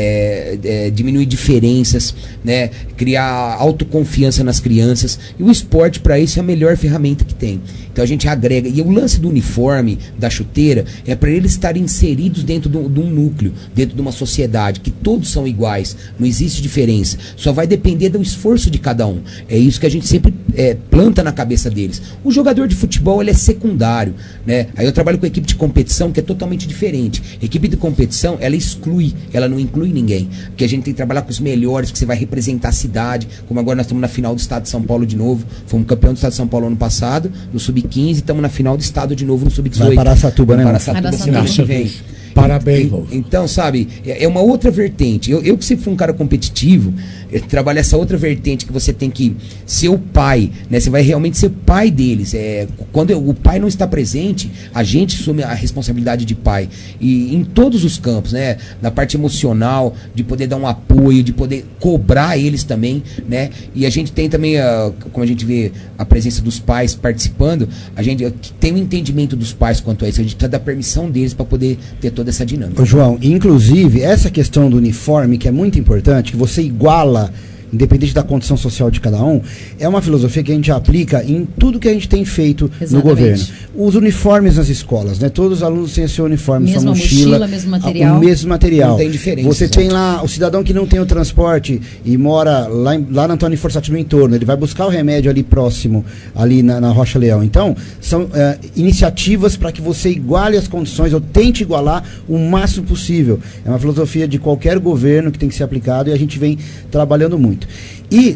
diminuir diferenças, né, criar autoconfiança nas crianças. E o esporte, para isso, é a melhor ferramenta que tem. Então a gente agrega. E o lance do uniforme, da chuteira, é para eles estarem inseridos dentro de um núcleo, dentro de uma sociedade, que todos são iguais, não existe diferença. Só vai depender do esforço de cada um. É isso que a gente sempre planta na cabeça deles. O jogador de futebol, ele é secundário, né? Aí eu trabalho com equipe de competição, que é totalmente diferente. Equipe de competição, ela exclui, ela não inclui ninguém. Porque a gente tem que trabalhar com os melhores, que você vai representar a cidade, como agora nós estamos na final do estado de São Paulo de novo. Fomos campeão do estado de São Paulo ano passado, no Sub-15, estamos na final do estado de novo no Sub-18. Vai para Araçatuba, né? Araçatuba, semana que vem. Parabéns. Então, sabe, é uma outra vertente. Eu que sempre fui um cara competitivo, trabalho essa outra vertente que você tem que ser o pai, né? Você vai realmente ser pai deles. Quando o pai não está presente, a gente assume a responsabilidade de pai. E em todos os campos, né? Na parte emocional, de poder dar um apoio, de poder cobrar eles também, né? E a gente tem também, como a gente vê a presença dos pais participando, a gente tem um entendimento dos pais quanto a isso. A gente precisa dar permissão deles para poder ter toda essa dinâmica. Ô, João, inclusive, essa questão do uniforme, que é muito importante, que você iguala, independente da condição social de cada um, é uma filosofia que a gente aplica em tudo que a gente tem feito no governo. Os uniformes nas escolas, né? Todos os alunos têm seu uniforme, sua mochila, mesmo material. O mesmo material. Não tem diferença. Você tem lá o cidadão que não tem o transporte e mora lá na Antônio Forçati no entorno, ele vai buscar o remédio ali próximo, ali na Rocha Leão. Então, são iniciativas para que você iguale as condições, ou tente igualar o máximo possível. É uma filosofia de qualquer governo que tem que ser aplicado, e a gente vem trabalhando muito. E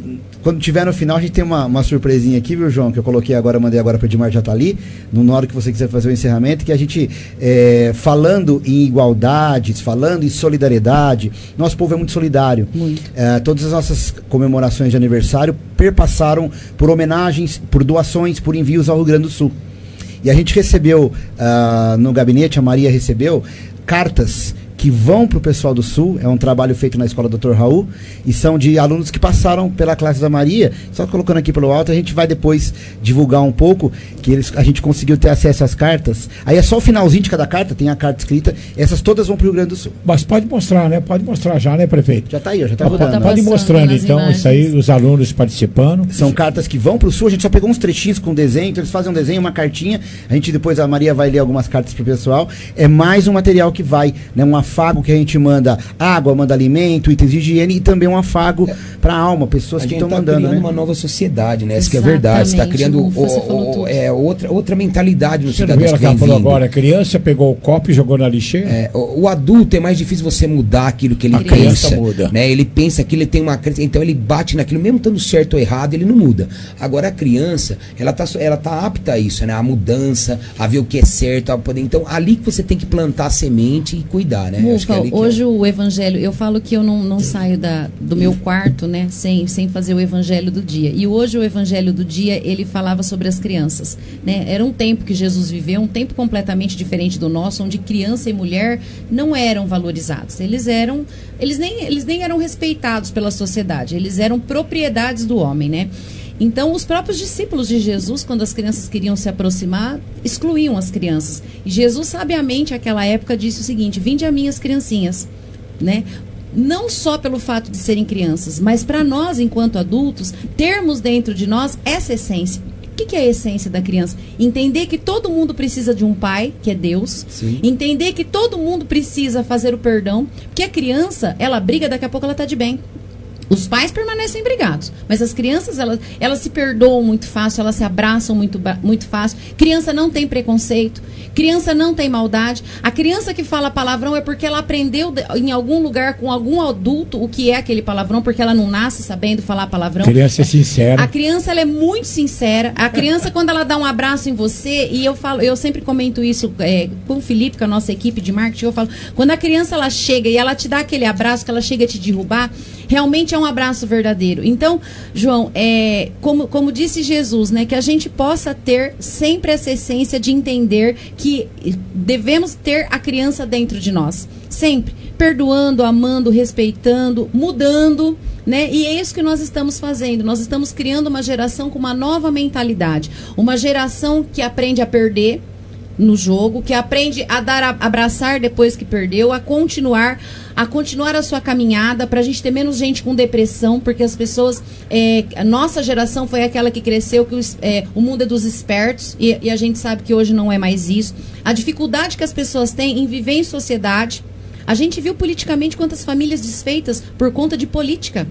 quando tiver no final, a gente tem uma surpresinha aqui, viu, João? Que eu coloquei agora, mandei agora para o Edmar, já tá ali. Na hora que você quiser fazer o encerramento, que a gente, falando em igualdades, falando em solidariedade, nosso povo é muito solidário. Muito. Todas as nossas comemorações de aniversário perpassaram por homenagens, por doações, por envios ao Rio Grande do Sul. E a gente recebeu, no gabinete, a Maria recebeu cartas que vão para o pessoal do Sul. É um trabalho feito na Escola Dr. Raul, e são de alunos que passaram pela classe da Maria. Só colocando aqui pelo alto, a gente vai depois divulgar um pouco, que a gente conseguiu ter acesso às cartas. Aí é só o finalzinho de cada carta, tem a carta escrita. Essas todas vão para o Rio Grande do Sul. Mas pode mostrar, né? Pode mostrar já, né, prefeito? Já está aí, já está rodando. Pode ir mostrando, então, imagens. Isso aí, os alunos participando. São cartas que vão para o Sul, a gente só pegou uns trechinhos com desenho, então eles fazem um desenho, uma cartinha, a gente depois, a Maria vai ler algumas cartas para o pessoal. É mais um material que vai, né? Um afago que a gente manda água, manda alimento, itens de higiene, e também um afago para a alma, pessoas que estão mandando. A gente está criando, né, uma nova sociedade, né? Isso que é verdade. Você está criando outra mentalidade no cidadão. Você viu, ela falou agora, a criança pegou o copo e jogou na lixeira? O adulto é mais difícil você mudar aquilo que ele pensa. A criança muda. Né? Ele pensa que ele tem uma crença, então ele bate naquilo, mesmo estando certo ou errado, ele não muda. Agora a criança, ela tá apta a isso, né? A mudança, a ver o que é certo, a poder. Então, ali que você tem que plantar a semente e cuidar, né? Hoje o evangelho, eu falo que eu não saio do meu quarto, né, sem fazer o evangelho do dia. E hoje o evangelho do dia, ele falava sobre as crianças, né? Era um tempo que Jesus viveu, um tempo completamente diferente do nosso, onde criança e mulher não eram valorizados. Eles nem eram respeitados pela sociedade, eles eram propriedades do homem, né? Então, os próprios discípulos de Jesus, quando as crianças queriam se aproximar, excluíam as crianças. E Jesus, sabiamente, naquela época, disse o seguinte: vinde a mim as criancinhas, né? Não só pelo fato de serem crianças, mas para nós, enquanto adultos, termos dentro de nós essa essência. O que é a essência da criança? Entender que todo mundo precisa de um pai, que é Deus. Sim. Entender que todo mundo precisa fazer o perdão. Porque a criança, ela briga, daqui a pouco ela está de bem. Os pais permanecem brigados, mas as crianças, elas se perdoam muito fácil, elas se abraçam muito fácil. Criança não tem preconceito, criança não tem maldade. A criança que fala palavrão é porque ela aprendeu em algum lugar com algum adulto o que é aquele palavrão, porque ela não nasce sabendo falar palavrão. A criança é sincera. A criança, ela é muito sincera. A criança, quando ela dá um abraço em você, e eu sempre comento isso com o Felipe, com a nossa equipe de marketing, eu falo, quando a criança ela chega e ela te dá aquele abraço, que ela chega a te derrubar, realmente é um abraço verdadeiro. Então, João, como disse Jesus, né, que a gente possa ter sempre essa essência de entender que devemos ter a criança dentro de nós. Sempre. Perdoando, amando, respeitando, mudando, né? E é isso que nós estamos fazendo. Nós estamos criando uma geração com uma nova mentalidade. Uma geração que aprende a perder no jogo, que aprende a abraçar depois que perdeu, a continuar a sua caminhada, para a gente ter menos gente com depressão, porque as pessoas, a nossa geração foi aquela que cresceu, que o mundo é dos espertos, e a gente sabe que hoje não é mais isso. A dificuldade que as pessoas têm em viver em sociedade. A gente viu politicamente quantas famílias desfeitas por conta de política.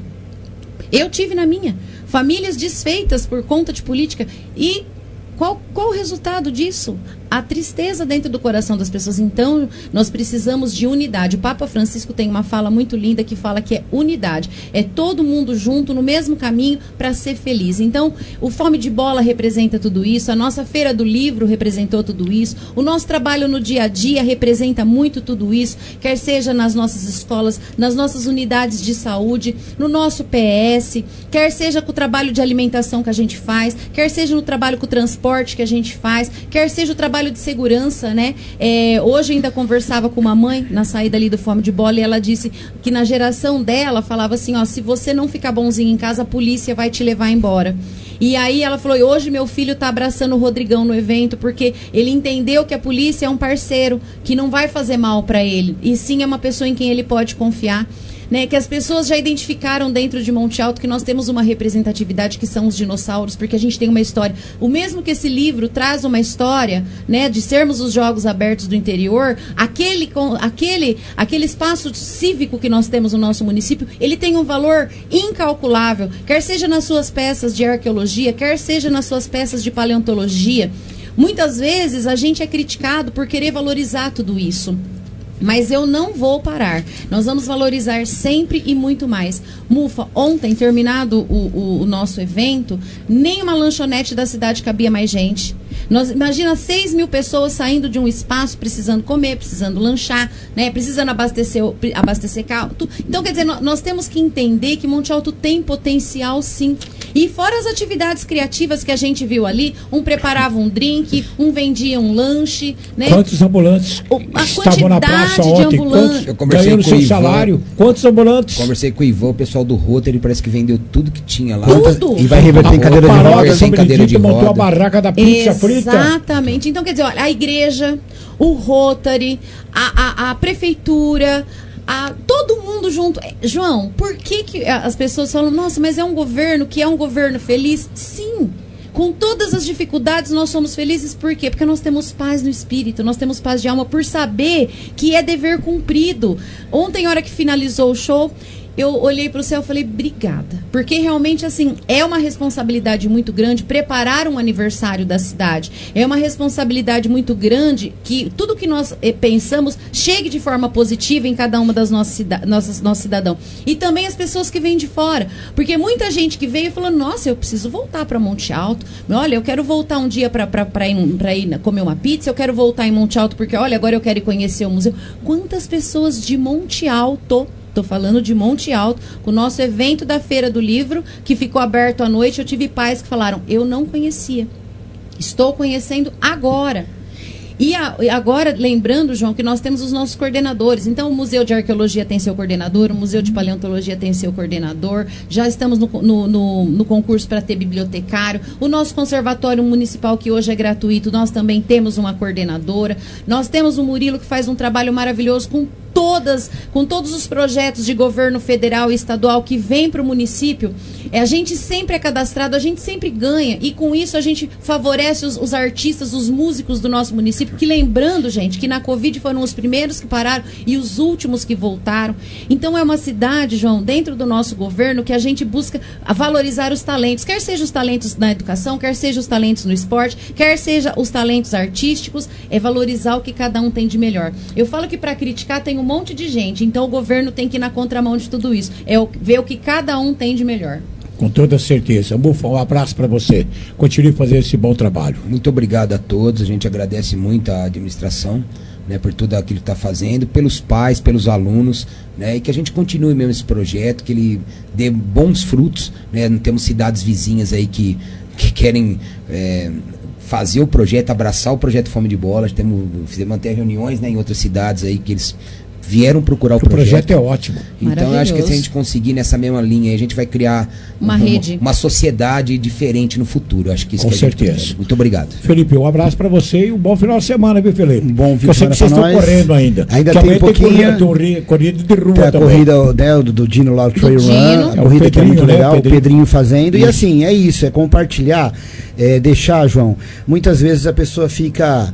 Eu tive na minha. Famílias desfeitas por conta de política. E qual o resultado disso? A tristeza dentro do coração das pessoas. Então, nós precisamos de unidade. O Papa Francisco tem uma fala muito linda que fala que é unidade. É todo mundo junto, no mesmo caminho, para ser feliz. Então, o Fome de Bola representa tudo isso. A nossa Feira do Livro representou tudo isso. O nosso trabalho no dia a dia representa muito tudo isso. Quer seja nas nossas escolas, nas nossas unidades de saúde, no nosso PS, quer seja com o trabalho de alimentação que a gente faz, quer seja no trabalho com o transporte que a gente faz, quer seja o trabalho de segurança, né? Hoje ainda conversava com uma mãe na saída ali do Fome de Bola, e ela disse que na geração dela falava assim, ó, se você não ficar bonzinho em casa, a polícia vai te levar embora. E aí ela falou, hoje meu filho tá abraçando o Rodrigão no evento, porque ele entendeu que a polícia é um parceiro, que não vai fazer mal para ele, e sim é uma pessoa em quem ele pode confiar. Né, que as pessoas já identificaram dentro de Monte Alto que nós temos uma representatividade, que são os dinossauros, porque a gente tem uma história. O mesmo que esse livro traz uma história, né, de sermos os Jogos Abertos do Interior, aquele espaço cívico que nós temos no nosso município, ele tem um valor incalculável, quer seja nas suas peças de arqueologia, quer seja nas suas peças de paleontologia. Muitas vezes a gente é criticado por querer valorizar tudo isso. Mas eu não vou parar. Nós vamos valorizar sempre e muito mais. Mufa, ontem, terminado o nosso evento, nem uma lanchonete da cidade cabia mais gente. Imagina 6 mil pessoas saindo de um espaço, precisando comer, precisando lanchar, né? Precisando abastecer carro. Então, quer dizer, nós temos que entender que Monte Alto tem potencial, sim. E fora as atividades criativas que a gente viu ali, um preparava um drink, um vendia um lanche, né? Quantos ambulantes estavam na praça ontem? Eu conversei ganhando com seu o Ivan, salário? Quantos ambulantes? Conversei com o Ivan, o pessoal do Rotary, parece que vendeu tudo que tinha lá. Tudo? E vai reverter em cadeira de roda. São Benedito montou a barraca da pizza frita. Exatamente. Então, quer dizer, olha, a igreja, o Rotary, a prefeitura, todo mundo junto. João, por que as pessoas falam, nossa, mas é um governo que é um governo feliz? Sim. Com todas as dificuldades, nós somos felizes. Por quê? Porque nós temos paz no espírito, nós temos paz de alma por saber que é dever cumprido. Ontem, na hora que finalizou o show, eu olhei para o céu e falei, obrigada. Porque realmente, assim, é uma responsabilidade muito grande preparar um aniversário da cidade. É uma responsabilidade muito grande que tudo que nós pensamos chegue de forma positiva em cada uma das nossos cidadãos. E também as pessoas que vêm de fora. Porque muita gente que veio falou, nossa, eu preciso voltar para Monte Alto. Olha, eu quero voltar um dia para ir comer uma pizza. Eu quero voltar em Monte Alto porque, olha, agora eu quero ir conhecer o museu. Quantas pessoas de Monte Alto... Estou falando de Monte Alto, com o nosso evento da Feira do Livro, que ficou aberto à noite. Eu tive pais que falaram, eu não conhecia. Estou conhecendo agora. E agora, lembrando, João, que nós temos os nossos coordenadores. Então, o Museu de Arqueologia tem seu coordenador, o Museu de Paleontologia tem seu coordenador. Já estamos no concurso para ter bibliotecário. O nosso conservatório municipal, que hoje é gratuito, nós também temos uma coordenadora. Nós temos o Murilo, que faz um trabalho maravilhoso com todos os projetos de governo federal e estadual que vem para o município. A gente sempre é cadastrado, a gente sempre ganha, e com isso a gente favorece os artistas, os músicos do nosso município, que lembrando, gente, que na Covid foram os primeiros que pararam e os últimos que voltaram. Então é uma cidade, João, dentro do nosso governo, que a gente busca valorizar os talentos, quer seja os talentos na educação, quer seja os talentos no esporte, quer seja os talentos artísticos, é valorizar o que cada um tem de melhor. Eu falo que para criticar tem um monte de gente, então o governo tem que ir na contramão de tudo isso, ver o que cada um tem de melhor. Com toda certeza. Mufa, um abraço para você. Continue fazendo esse bom trabalho. Muito obrigado a todos. A gente agradece muito a administração, né, por tudo aquilo que está fazendo, pelos pais, pelos alunos, né, e que a gente continue mesmo esse projeto, que ele dê bons frutos, né. Não temos cidades vizinhas aí que querem fazer o projeto, abraçar o projeto Fome de Bola. Fizemos até reuniões, né, em outras cidades aí que eles vieram procurar o projeto. O projeto é ótimo. Então eu acho que se a gente conseguir nessa mesma linha, a gente vai criar uma sociedade diferente no futuro. Eu acho que isso com que certeza. Muito obrigado. Felipe, um abraço para você e um bom final de semana, viu, Felipe? Um bom final de semana. Eu sei que vocês estão correndo ainda. Ainda tem um pouquinho. Corrida de rua tem a também. Corrida do Dino lá, o Trail Run. A corrida que é muito legal, o Pedrinho fazendo. E assim, é isso, é compartilhar, deixar, João. Muitas vezes a pessoa fica...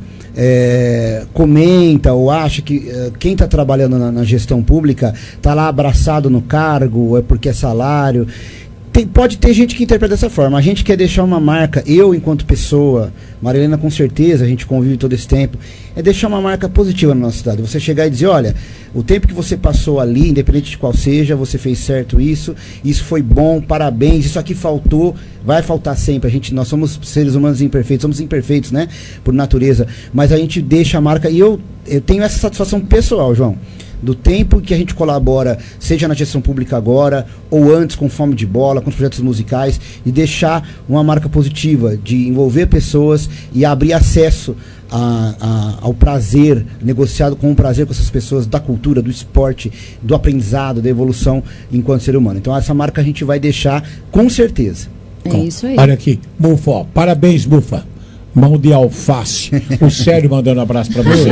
comenta ou acha que quem está trabalhando na gestão pública está lá abraçado no cargo, é porque é salário. Pode ter gente que interpreta dessa forma. A gente quer deixar uma marca, eu enquanto pessoa, Marilena com certeza, a gente convive todo esse tempo, é deixar uma marca positiva na nossa cidade. Você chegar e dizer, olha, o tempo que você passou ali, independente de qual seja, você fez certo isso foi bom, parabéns, isso aqui faltou, vai faltar sempre. Nós somos seres humanos imperfeitos, somos imperfeitos, né, por natureza, mas a gente deixa a marca, e eu tenho essa satisfação pessoal, João, do tempo que a gente colabora, seja na gestão pública agora, ou antes com Fome de Bola, com os projetos musicais, e deixar uma marca positiva, de envolver pessoas e abrir acesso ao prazer, negociado com o prazer com essas pessoas, da cultura, do esporte, do aprendizado, da evolução enquanto ser humano. Então essa marca a gente vai deixar com certeza. É isso aí. Olha aqui, Mufa, parabéns, Mufa. Mão de alface. O Célio mandando um abraço para você.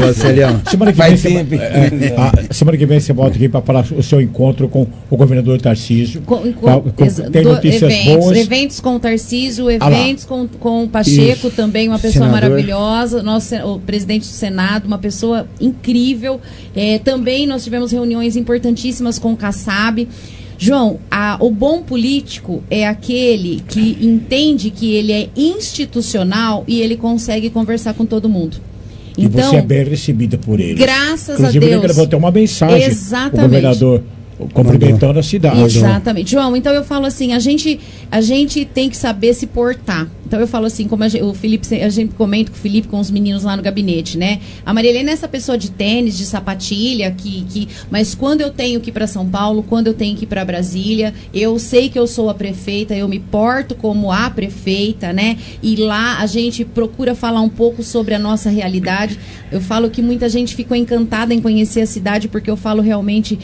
Semana que vem você volta aqui para falar o seu encontro com o governador Tarcísio. Tem notícias boas. Eventos com o Tarcísio, eventos com o Pacheco, isso. Também uma pessoa maravilhosa. O presidente do Senado, uma pessoa incrível. Também nós tivemos reuniões importantíssimas com o Kassab. João, o bom político é aquele que entende que ele é institucional e ele consegue conversar com todo mundo. E Então, você é bem recebida por eles. Graças Inclusive, a Deus. Ele levou uma mensagem. Exatamente. O governador cumprimentando a cidade. Exatamente. João, então eu falo assim, a gente tem que saber se portar. Então eu falo assim, como o Felipe, a gente comenta com o Felipe, com os meninos lá no gabinete, né? A Maria Helena é essa pessoa de tênis, de sapatilha, mas quando eu tenho que ir para São Paulo, quando eu tenho que ir para Brasília, eu sei que eu sou a prefeita, eu me porto como a prefeita, né? E lá a gente procura falar um pouco sobre a nossa realidade. Eu falo que muita gente ficou encantada em conhecer a cidade, porque eu falo realmente,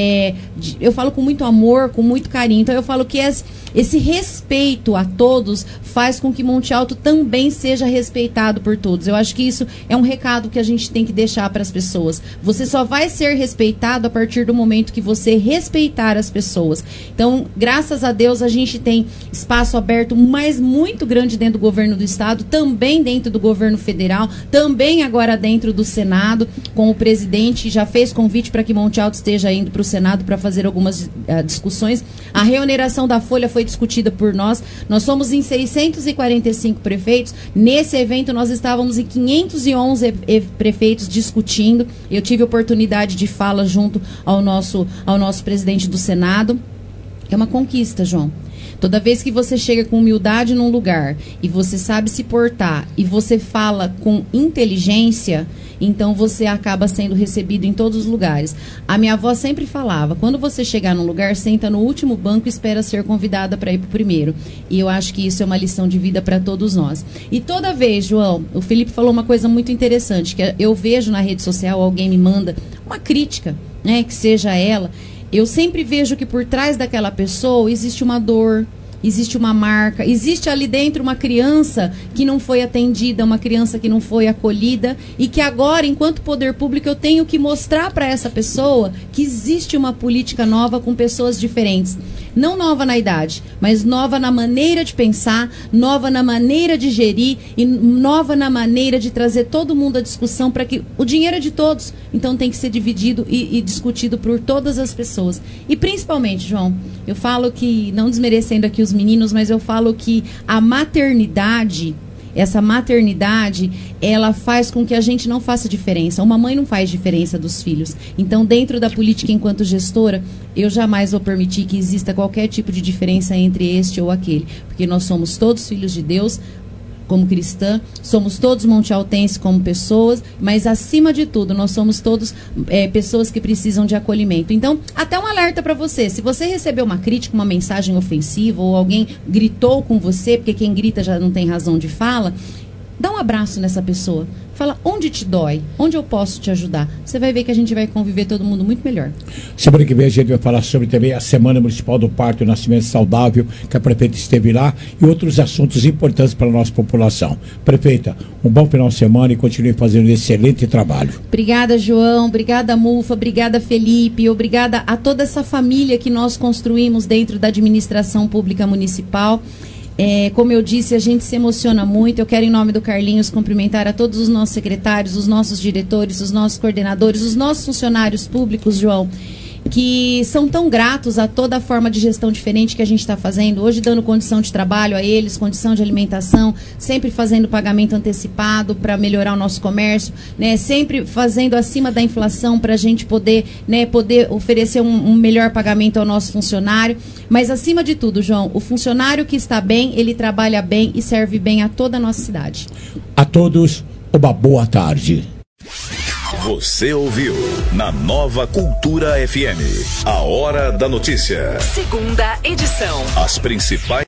eu falo com muito amor, com muito carinho. Então eu falo que esse respeito a todos faz com que Monte Alto também seja respeitado por todos. Eu acho que isso é um recado que a gente tem que deixar para as pessoas. Você só vai ser respeitado a partir do momento que você respeitar as pessoas. Então, graças a Deus, a gente tem espaço aberto, mas muito grande dentro do governo do estado, também dentro do governo federal, também agora dentro do Senado, com o presidente, já fez convite para que Monte Alto esteja indo para o Senado para fazer algumas discussões. A reoneração da folha foi discutida por nós. Nós somos em 645 prefeitos. Nesse evento nós estávamos em 511 prefeitos discutindo. Eu tive oportunidade de fala junto ao nosso presidente do Senado. É uma conquista, João. Toda vez que você chega com humildade num lugar e você sabe se portar e você fala com inteligência, então você acaba sendo recebido em todos os lugares. A minha avó sempre falava, quando você chegar num lugar, senta no último banco e espera ser convidada para ir para o primeiro. E eu acho que isso é uma lição de vida para todos nós. E toda vez, João, o Felipe falou uma coisa muito interessante, que eu vejo na rede social, alguém me manda uma crítica, né, que seja ela. Eu sempre vejo que por trás daquela pessoa existe uma dor, existe uma marca, existe ali dentro uma criança que não foi atendida, uma criança que não foi acolhida e que agora, enquanto poder público, eu tenho que mostrar para essa pessoa que existe uma política nova com pessoas diferentes. Não nova na idade, mas nova na maneira de pensar, nova na maneira de gerir e nova na maneira de trazer todo mundo à discussão para que o dinheiro é de todos, então tem que ser dividido e discutido por todas as pessoas. E principalmente, João, eu falo que, não desmerecendo aqui os meninos, mas eu falo que a maternidade, essa maternidade, ela faz com que a gente não faça diferença. Uma mãe não faz diferença dos filhos. Então, dentro da política, enquanto gestora, eu jamais vou permitir que exista qualquer tipo de diferença entre este ou aquele. Porque nós somos todos filhos de Deus, como cristã, somos todos montealtenses como pessoas, mas acima de tudo, nós somos todos pessoas que precisam de acolhimento. Então, até um alerta para você, se você recebeu uma crítica, uma mensagem ofensiva, ou alguém gritou com você, porque quem grita já não tem razão de fala, dá um abraço nessa pessoa. Fala, onde te dói? Onde eu posso te ajudar? Você vai ver que a gente vai conviver todo mundo muito melhor. Semana que vem a gente vai falar sobre também a Semana Municipal do Parto e Nascimento Saudável, que a prefeita esteve lá, e outros assuntos importantes para a nossa população. Prefeita, um bom final de semana e continue fazendo um excelente trabalho. Obrigada, João. Obrigada, Mufa. Obrigada, Felipe. Obrigada a toda essa família que nós construímos dentro da administração pública municipal. Como eu disse, a gente se emociona muito. Eu quero, em nome do Carlinhos, cumprimentar a todos os nossos secretários, os nossos diretores, os nossos coordenadores, os nossos funcionários públicos, João, que são tão gratos a toda a forma de gestão diferente que a gente está fazendo, hoje dando condição de trabalho a eles, condição de alimentação, sempre fazendo pagamento antecipado para melhorar o nosso comércio, né? Sempre fazendo acima da inflação para a gente poder oferecer um melhor pagamento ao nosso funcionário, mas acima de tudo, João, o funcionário que está bem, ele trabalha bem e serve bem a toda a nossa cidade. A todos, uma boa tarde. Você ouviu na Nova Cultura FM, a Hora da Notícia. Segunda edição. As principais